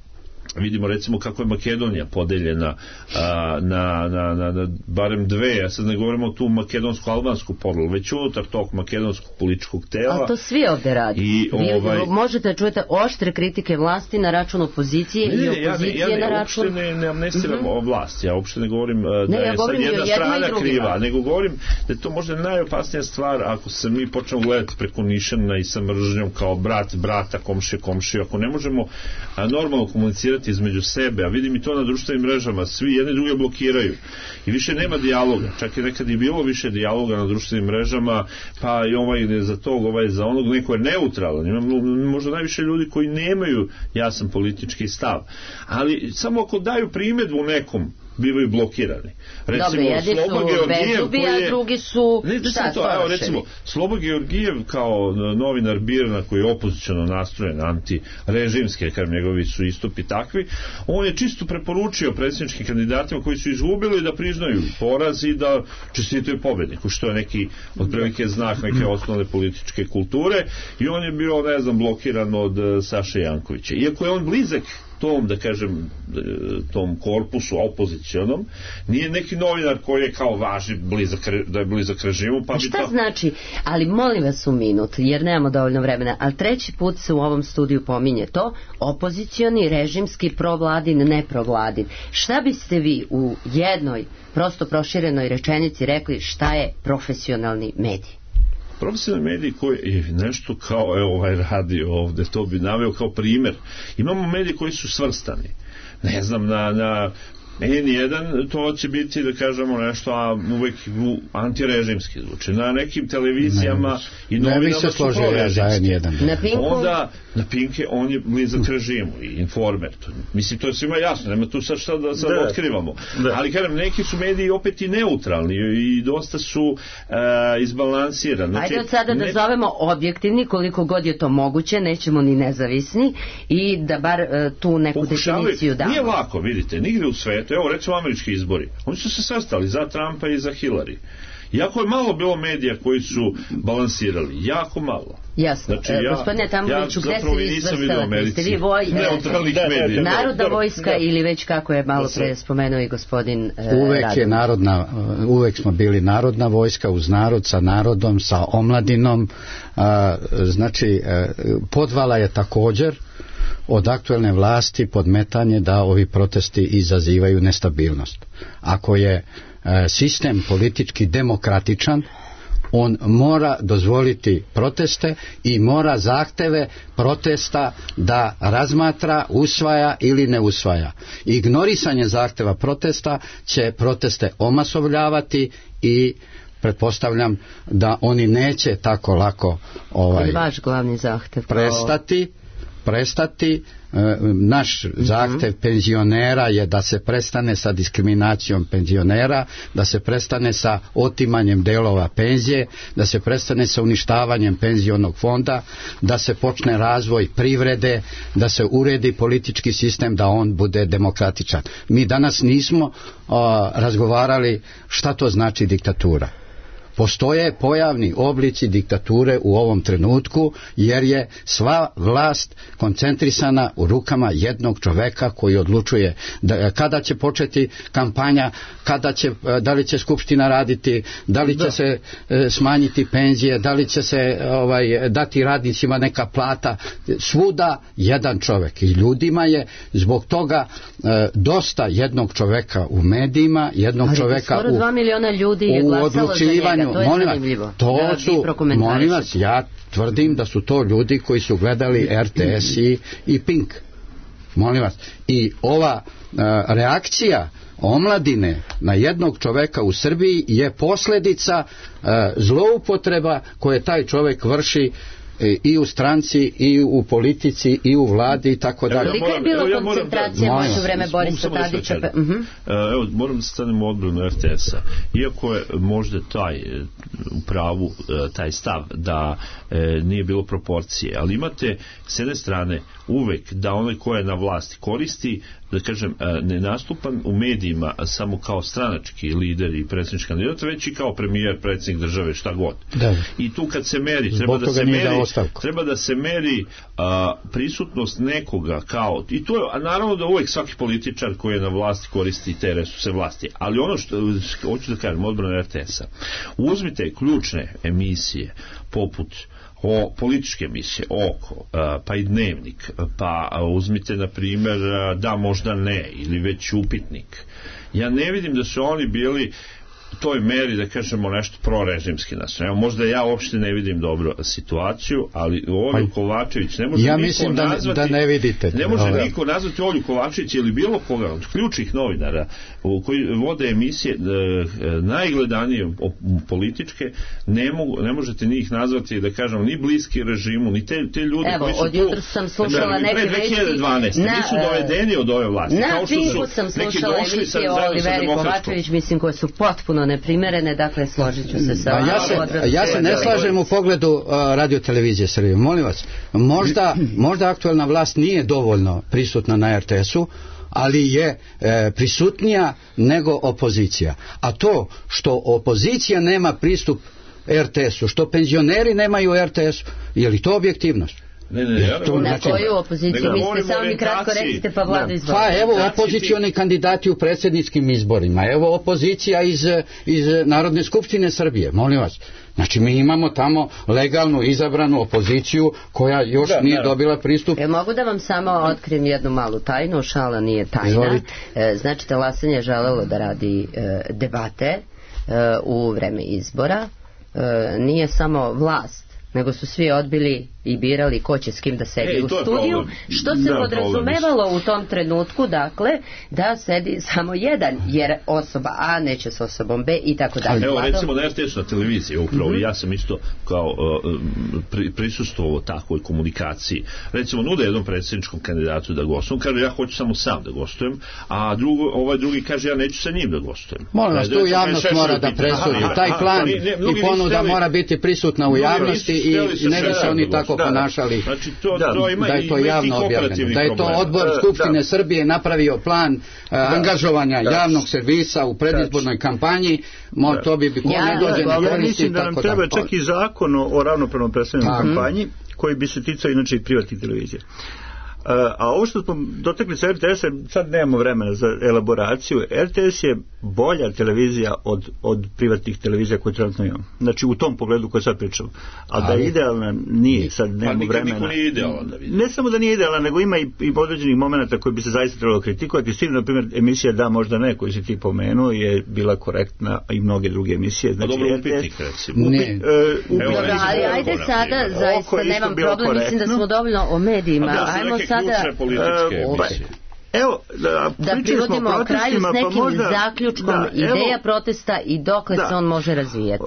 vidimo recimo kako je Makedonija podeljena a, na, na, na, na barem dve, ja sad ne govorimo tu makedonsko-albansku podelu, već unutar tog makedonskog političkog tela. Ali to svi ovde radi. I, ovaj... Vi možete čujete oštre kritike vlasti na račun opozicije ne, i opozicije ja ne, ja ne, na račun... Ja ne, ne amnestiram mm-hmm. vlast, ja uopšte ne govorim uh, da ne, je ja sad jedna strana kriva, ne. nego govorim da je to možda najopasnija stvar ako se mi počnemo gledati preko nišana i sa mržnjom kao brat, brata, komšija, komšija, ako ne možemo a, normalno komunicirati između sebe, a vidim i to na društvenim mrežama, svi jedni druge blokiraju i više nema dijaloga, čak i nekad je bilo više dijaloga na društvenim mrežama, pa i ovaj je za tog, ovaj je za onog, neko je neutralan, ima možda najviše ljudi koji nemaju jasan politički stav, ali samo ako daju primjedbu nekom bivaju blokirani. Recimo, Dobre, Sloba Georgijev koji je... drugi su... Ne, šta, to, evo, recimo, Sloba Georgijev kao novinar Birna koji je opoziciono nastrojen, antirežimski, jer njegovi su istupi takvi, on je čisto preporučio predsjedničkim kandidatima koji su izgubili da priznaju poraz i da čestitaju pobedniku, što je neki otprilike znak neke osnovne političke kulture, i on je bio, ne znam, blokiran od Saše Jankovića. Iako je on blizak tom, da kažem, tom korpusu opozicionom, nije neki novinar koji je kao važi blizak, da je blizak režimu, pa bi šta to... znači, ali molim vas u minut, jer nemamo dovoljno vremena, ali treći put se u ovom studiju pominje to, opozicioni, režimski, provladin, neprovladin. Šta biste vi u jednoj prosto proširenoj rečenici rekli šta je profesionalni medij? Profesionalni mediji koji je nešto kao, evo ovaj radio ovde, to bi naveo kao primjer. Imamo mediji koji su svrstani. Ne znam, na, na en jedan to će biti, da kažemo, nešto, a uvek antirežimski zvuči. Na nekim televizijama ne, i novinama su prorežimski. Na Pinku? Onda, na Pinke, on je blizak režimu i Informer. To, mislim, to je svima jasno, nema tu sad šta da sad da. otkrivamo. Da. Ali, kažem, neki su mediji opet i neutralni i dosta su e, izbalansirani. Znači, ajde od sada ne... da zovemo objektivni, koliko god je to moguće, nećemo ni nezavisni, i da bar e, tu neku Pokušavaju. definiciju damo. Nije lako, vidite, nigde u svetu. Evo, recimo američki izbori. Oni su se sastali za Trumpa i za Hillary. Jako je malo bilo medija koji su balansirali. Jako malo. Jasno. Znači, ja, gospodine Tamboviću, ja gde se vi svrstavate? Ste vi voj... medija. Narodna vojska da. ili već kako je malo pre spomenuo i gospodin uh, uvek Radon. je narodna, uvek smo bili narodna vojska, uz narod, sa narodom, sa omladinom. Uh, znači, uh, podvala je također od aktuelne vlasti podmetanje da ovi protesti izazivaju nestabilnost. Ako je e, sistem politički demokratičan, on mora dozvoliti proteste i mora zahteve protesta da razmatra, usvaja ili ne usvaja. Ignorisanje zahteva protesta će proteste omasovljavati i pretpostavljam da oni neće tako lako ovaj, vaš glavni zahtev prestati prestati. Naš zahtev penzionera je da se prestane sa diskriminacijom penzionera, da se prestane sa otimanjem delova penzije, da se prestane sa uništavanjem penzionog fonda, da se počne razvoj privrede, da se uredi politički sistem, da on bude demokratičan. Mi danas nismo uh, razgovarali šta to znači diktatura. Postoje pojavni oblici diktature u ovom trenutku, jer je sva vlast koncentrisana u rukama jednog čoveka koji odlučuje da, kada će početi kampanja, kada će, da li će skupština raditi, da li će da. se e, smanjiti penzije, da li će se ovaj, dati radnicima neka plata. Svuda jedan čovek. I ljudima je zbog toga e, dosta jednog čoveka u medijima, jednog ali čoveka skoro u, dva miliona ljudi je u odlučivanju. To je molim zanimljivo. To da su, molim vas, ja tvrdim da su to ljudi koji su gledali R T S i, i Pink. Molim vas. I ova uh, reakcija omladine na jednog čoveka u Srbiji je posljedica uh, zloupotreba koje taj čovek vrši i u stranci, i u politici, i u vladi i tako dalje. Kolika je bila koncentracija moje u vreme Borisa Tadića? Evo, moram da stanem u odbranu R T S-a. Iako je možda taj u pravu taj stav da nije bilo proporcije, ali imate s jedne strane uvek da onaj ko je na vlasti koristi da kažem, ne nastupam u medijima samo kao stranački lider i predsjednički kandidat, već i kao premijer, predsjednik države, šta god. Da. I tu kad se meri, treba da se meri, treba da se meri a, prisutnost nekoga kao, i to je, a naravno da uvijek svaki političar koji je na vlasti koristi te resurse vlasti, ali ono što hoću da kažem, odbrana er te es-a, uzmite ključne emisije poput o političke emisije, Oko, pa i Dnevnik, pa uzmite na primjer Da, možda ne, ili već Upitnik. Ja ne vidim da su oni bili u toj meri, da kažemo, nešto prorežimski nastrojeni. Možda ja uopšte ne vidim dobro situaciju, ali Olju Kovačević ne može ja niko mislim da, nazvati, da ne vidite. Ne može ova. niko nazvati Olju Kovačević ili bilo koga od ključnih novinara koji vode emisije najgledanije političke, ne, mogu, ne možete njih nazvati, da kažem, ni bliski režimu, ni te, te ljudi Evo, koji su od jutra sam slušala neke vesti. dve hiljade dvanaeste Na, nisu dovedeni od ove vlasti. Na kao što Pinku su sam slušala emisije o Oliveri Kovačević, mislim, koje su potpuno neprimerene, dakle složit ću se sa ja, ja se, ja se ne slažem u pogledu uh, radiotelevizije Srbije. Molim vas, možda, možda aktualna vlast nije dovoljno prisutna na er te es-u, ali je e, prisutnija nego opozicija. A to što opozicija nema pristup er te es-u, što penzioneri nemaju er te es-u, je li to objektivnost? Ne, ne, ja to, na koju opoziciju mislite, samo mi kratko recite, pa Vlado izvoli. Pa evo opozicioni kandidati u predsjedničkim izborima, evo opozicija iz, iz Narodne skupštine Srbije, molim vas. Znači mi imamo tamo legalnu izabranu opoziciju koja još da, nije da. dobila pristup. E, mogu da vam samo otkrijem jednu malu tajnu, šala nije tajna. E, znači Talasanje je želelo da radi e, debate e, u vreme izbora. E, nije samo vlast, nego su svi odbili i birali ko će s kim da sedi e, u studiju, problem. što se da, podrazumevalo u tom trenutku, dakle, da sedi samo jedan, jer osoba A neće s osobom B i tako dalje. Evo, recimo na er te es na televiziji, upravo, mm-hmm. ja sam isto kao uh, pri, prisustvovao takvoj komunikaciji. Recimo, nude jednom predsjedničkom kandidatu da gostujem, kaže ja hoću samo sam da gostujem, a drugo, ovaj drugi kaže ja neću sa njim da gostujem. Molim vas, tu javnost mora da presudi. Taj plan i ponuda mora biti prisutna u javnosti i ne bi se oni tako ponašali, znači, to, da, to ima da je to javno objavljeno, da je to odbor Skupštine da. Srbije napravio plan uh, angažovanja da. javnog servisa u predizbornoj kampanji, mo, to bi ko ja, ne dođe ja, na ja mislim da nam treba da. čak i zakon o ravnopravnom predstavljanju kampanji, koji bi se ticao inače i privatnih televizija. Uh, a ovo što smo dotekli sa er te es-a, sad nemamo vremena za elaboraciju. er te es je bolja televizija od, od privatnih televizija koje trenutno imamo. Znači u tom pogledu koje sad pričamo. A da je idealna nije, sad nemamo pa, vremena. Niko nije idealan da vidim. Ne samo da nije idealna, nego ima i, i određenih momenta koji bi se zaista trebalo kritikovati. Svi, na primjer, emisija Da, možda ne, koju si ti pomenuo, je bila korektna, i mnoge druge emisije. Znači, a dobro, Upitnik, recimo. Ne. Upi, uh, Evo, dobro, ali ajde sada, zaista nemam problem, korektno. Mislim da smo dovoljno o medijima. Ajmo sada političke uh, emisije. Evo, da, da privodimo kraju s nekim pa možda, ideja da, ideja evo, protesta i dokle da, se on može razvijati.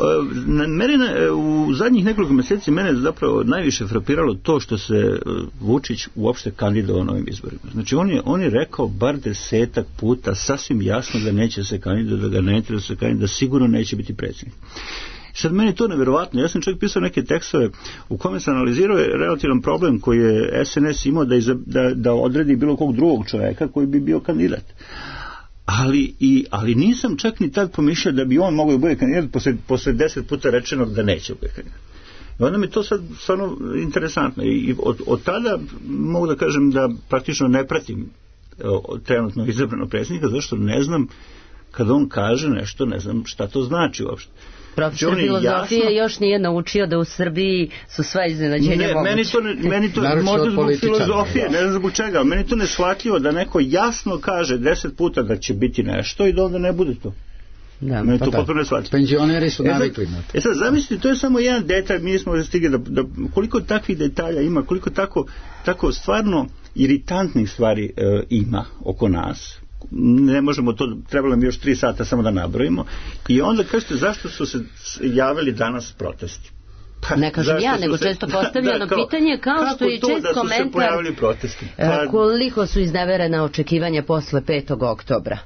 Mene, u zadnjih nekoliko mjeseci mene zapravo najviše frapiralo to što se Vučić uopšte kandidovao na ovim izborima. Znači on je, on je rekao bar desetak puta sasvim jasno da neće se kandidovati, da ga ne treba se kandidovati, da sigurno neće biti predsjednik. Sad meni je to nevjerovatno. Ja sam čak pisao neke tekstove u kome sam analizirao relativan problem koji je es en es imao da, iza, da, da odredi bilo kog drugog čovjeka koji bi bio kandidat. Ali, i, ali nisam čak ni tad pomišljao da bi on mogao da bude kandidat posle, posle deset puta rečenog da neće biti kandidat. I onda mi to sad stvarno interesantno. I od, od tada mogu da kažem da praktično ne pratim o, trenutno izabranog predsjednika, zašto ne znam kada on kaže nešto, ne znam šta to znači uopšte. Profesor filozofije jasno, još nije naučio da u Srbiji su sva iznenađenja moguće. Meni to, ne, meni to možda zbog filozofije, ne znam zbog čega, meni to ne shvatljivo da neko jasno kaže deset puta da će biti nešto i da onda ne bude to. Da, meni pa to potpuno ne shvatljivo. Penzioneri su navikli na to. E sad, zamislite, to je samo jedan detalj, mi smo stigli da, da koliko takvih detalja ima, koliko tako, tako stvarno iritantnih stvari e, ima oko nas. Ne možemo to, trebalo mi još tri sata samo da nabrojimo. I onda kažete zašto su se javili danas protesti? Pa, ne kažem ja, nego se, često postavljeno da, kao, pitanje kao što je čest da komentar pa, koliko su izneverena očekivanja posle petog oktobra.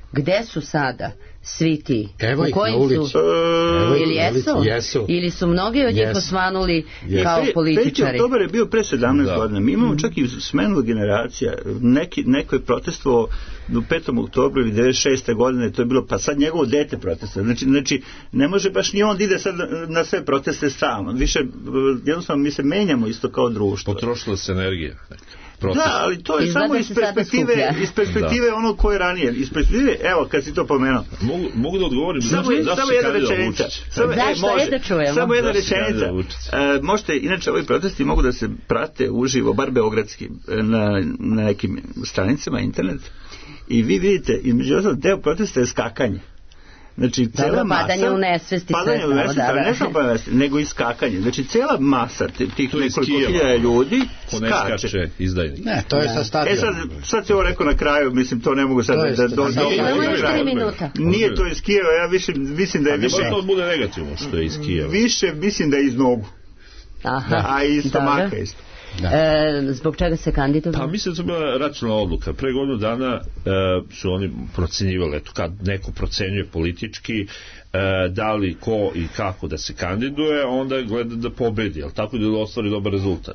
Gde su sada svi ti? Evo ih U kojim na ulici. su? Evo ih Ili na jesu? ulici, jesu. Ili su mnogi od njih Jesu. osvanuli Jesu. kao Pe- političari? peti oktobar je bio pre sedamnaest Da. godina. Mi imamo čak i smenu generacija. Neki, neko je protestovao u petom oktobru ili devedeset šeste godine, to je bilo, pa sad njegovo dete protestuje. Znači, znači, ne može baš ni on da ide sad na, na sve proteste sam. Više, jednostavno, mi se menjamo isto kao društvo. Potrošila se energija. Protest. Da, ali to je Izgleda samo se iz sada perspektive, skuplja. iz perspektive ono koje je ranije. Iz perspektive, evo, kad si to pomenuo. Mogu, mogu da odgovorim. Samo, Zašto- zašto samo se jedna kandidovao rečenica. Vučić? Samo, Zašto? e, može. E, da čujemo. Samo jedna Zašto se rečenica. kandidovao Vučić? E, možete, inače, ovi protesti mogu da se prate uživo, bar beogradski, na, na nekim stranicama internet. I vi vidite, između ostalog, deo protesta je skakanje. Znači, Dobro, cela masa... padanje u nesvesti, padanje sve u znamo, nesvesti, da, ali da. ne samo padanje u nesvesti, nego i skakanje. Znači, cela masa tih tih To je iz nekoliko Kijeva. hiljada ljudi Ko ne skače. skače, izdajnik. Ne, to je sa E stadiona. sad, sad si ovo rekao na kraju, mislim, to ne mogu sad To da... je da, sa da, stadiona. Imamo da- još da- tri minuta. Nije to iz Kijeva, ja više, mislim da je A ne više... mora to bude negativno što je iz Kijeva. Više mislim da je iz nogu. Aha. A i iz stomaka Dobro. isto. Da. E, zbog čega se kandidovao? Pa mislim da to bila racionalna odluka. Pre godinu dana e, su oni procenjivali, eto kad neko procenjuje politički e, da li ko i kako da se kandiduje, onda gleda da pobedi, ali tako da ostvari dobar rezultat.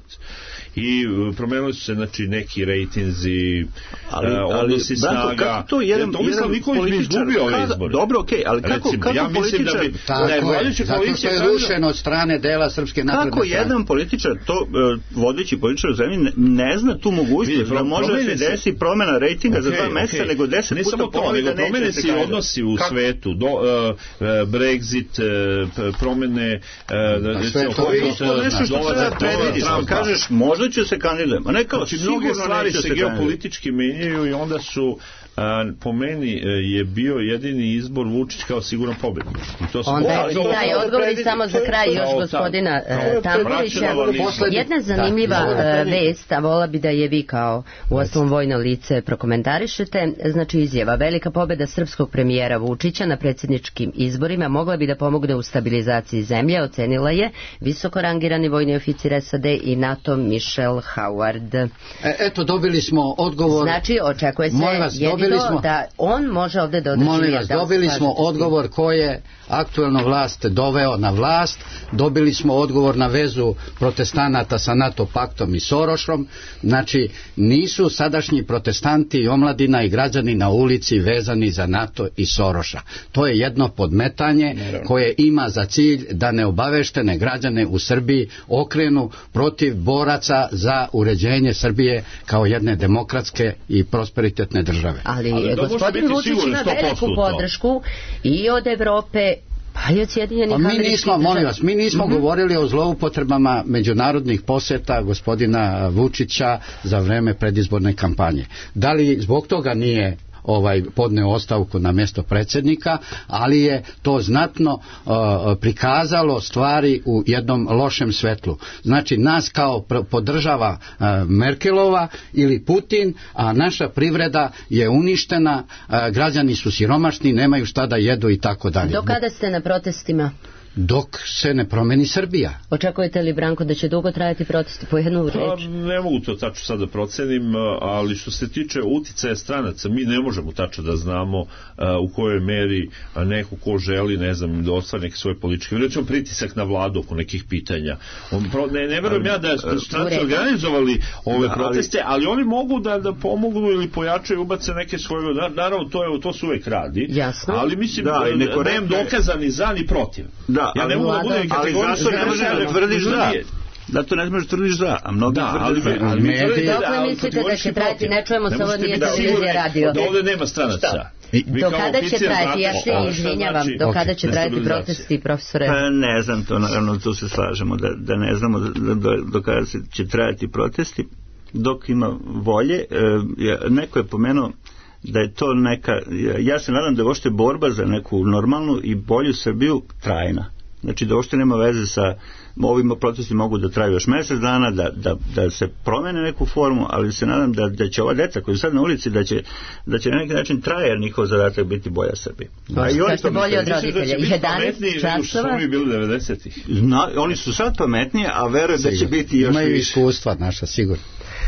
I e, promenili su se znači neki rejtinzi, Ali, e, ali odnosi Branko, snaga. kako to jedan, Jer Tomislav jedan Nikolić bi političar, izgubio ove kada- izbore. Dobro, okej, ali kako, Recimo, kako ja mislim da političar... bi Tako da je je, vladajuća zato što koalicija je kandidovao- rušen od strane dela Srpske napredne Kako strane. jedan političar, to uh, vodeći političar u zemlji, ne, ne zna tu mogućnost Vidi, da pro- može da se promene se- desi promena rejtinga za Okej, dva meseca, okej. nego deset ne puta samo to, ponovi nego da neće promene se se i kandidovati. odnosi u Kako? svetu, do, uh, uh, Brexit, uh, p- promene, uh, Pa sve recimo, to To je isto isto nešto što dolazak treba Donalda predvidiš, pa Trumpa. kažeš možda ću se kandidujem, a ne kao Znači, sigurno mnoge stvari neću se se kandidujem. geopolitički menjaju i onda su a, po meni e, je bio jedini izbor Vučić kao siguran pobednik. I to sam Onda ali je to- taj to- odgovor i to- samo za to- kraj to- još to- gospodina to- e, to- Tambulića. racionalni- Jedna zanimljiva Da, e, izvolite. vest, a vola bi da je vi kao u osnovom vojno lice prokomentarišete, znači izjava: velika pobeda srpskog premijera Vučića na predsjedničkim izborima mogla bi da pomogne u stabilizaciji zemlje, ocenila je visoko rangirani vojni oficir S A D i NATO Michelle Howard. E, eto, dobili smo odgovor. Znači, očekuje se Molim vas, dobili jedino smo- da on može ovde da održi Molim mir. vas, Da li se dobili smo slažete s tim? odgovor ko je aktuelnu vlast doveo na vlast, dobili smo odgovor na vezu protestanata sa NATO paktom i Sorošom, znači nisu sadašnji protestanti i omladina i građani na ulici vezani za NATO i Soroša. To je jedno podmetanje koje ima za cilj da neobaveštene građane u Srbiji okrenu protiv boraca za uređenje Srbije kao jedne demokratske i prosperitetne države. Ali, Ali to može gospodin biti Vučić sigurno ima sto posto veliku u to. podršku i od Evrope, pa i od Sjedinjenih Pa mi Američkih nismo, Država. molim vas, mi nismo Mhm. govorili o zloupotrebama međunarodnih posjeta gospodina Vučića za vreme predizborne kampanje. Da li zbog toga nije ovaj podneo ostavku na mjesto predsjednika, ali je to znatno uh, prikazalo stvari u jednom lošem svetlu. Znači nas kao pr- podržava uh, Merkelova ili Putin, a naša privreda je uništena, uh, građani su siromašni, nemaju šta da jedu i tako dalje. Do kada ste na protestima? Dok se ne promeni Srbija. Očekujete li, Branko, da će dugo trajati protesti? Po jednu Pa, reč. ne mogu to tačno sad da procenim, ali što se tiče uticaja stranaca, mi ne možemo tačno da znamo uh, u kojoj meri a, neko ko želi, ne znam, da ostvari neke svoje političke, recimo pritisak na vladu oko nekih pitanja. On, pro, ne, ne verujem ja da su stranci organizovali ove Da, ali- proteste, ali oni mogu da, da pomognu ili pojačaju, ubace neke svoje, na- naravno to, je, to se uvek radi, Jasno. ali mislim Da, da, i neko nemam rekne- dokaza ni za ni protiv. Da, ja ne ali- mogu da budem ali kategoričan, zašto ne možeš da tvrdiš da? Zato ne možeš da tvrdiš da, a mnogi Da, tvrde ali, da. ali mi Mediji- tvrdite da, Dokle ali mislite da će kategorički trajati? protiv. Ne čujemo se, ovo možete nije biti televizija, sigurni radio. da ovde nema stranaca. Vi Do kao kada će oficir trajati? Ja znate se šta izvinjavam. znači Do kada će trajati destabilizacija. protesti, profesore? Pa ne znam to, naravno tu se slažemo da, da ne znamo da, da, da, do kada se će trajati protesti, dok ima volje. E, ja- neko je pomenuo da je to neka, ja, ja se nadam da je uopšte borba za neku normalnu i bolju Srbiju trajna. Znači da uopšte nema veze sa ovim protesti, mogu da traju još mjesec dana, da, da, da se promene neku formu, ali se nadam da, da će ova deca koji su sad na ulici, da će, da će na neki način traje njihov zadatak biti bolja Srbija. A i oni Kažete to bolje misle. od Mislim da će roditelja. biti jedanaest pametniji nego što smo časova. mi bili devedesetih. Zna, oni su sad pametniji, a verujem da će Sigurno. biti još Imaju više. iskustva naša, sigurno.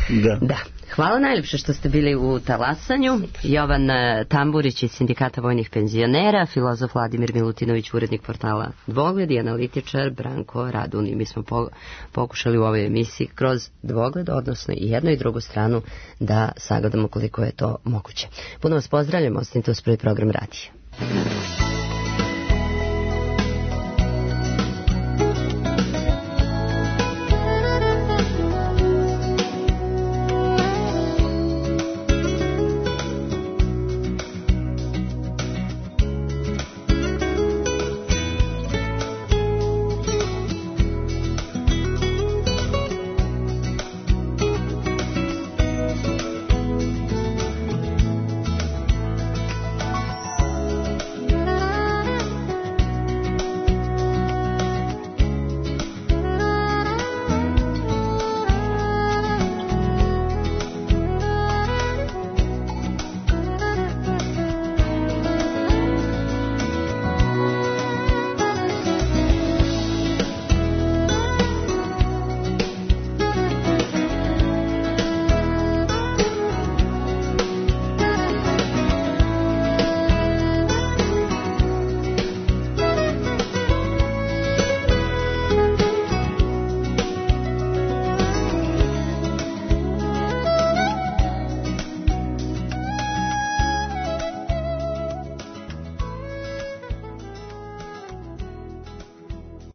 Da. Da. Hvala najljepše što ste bili u Talasanju. Jovan eh, Tamburić iz Sindikata vojnih penzionera, filozof Vladimir Milutinović, urednik portala Dvogled i analitičar Branko Radun. I mi smo po, pokušali u ovoj emisiji kroz Dvogled, odnosno i jednu i drugu stranu, da sagledamo koliko je to moguće. Puno vas pozdravljamo, ostanite uz prvi program radija.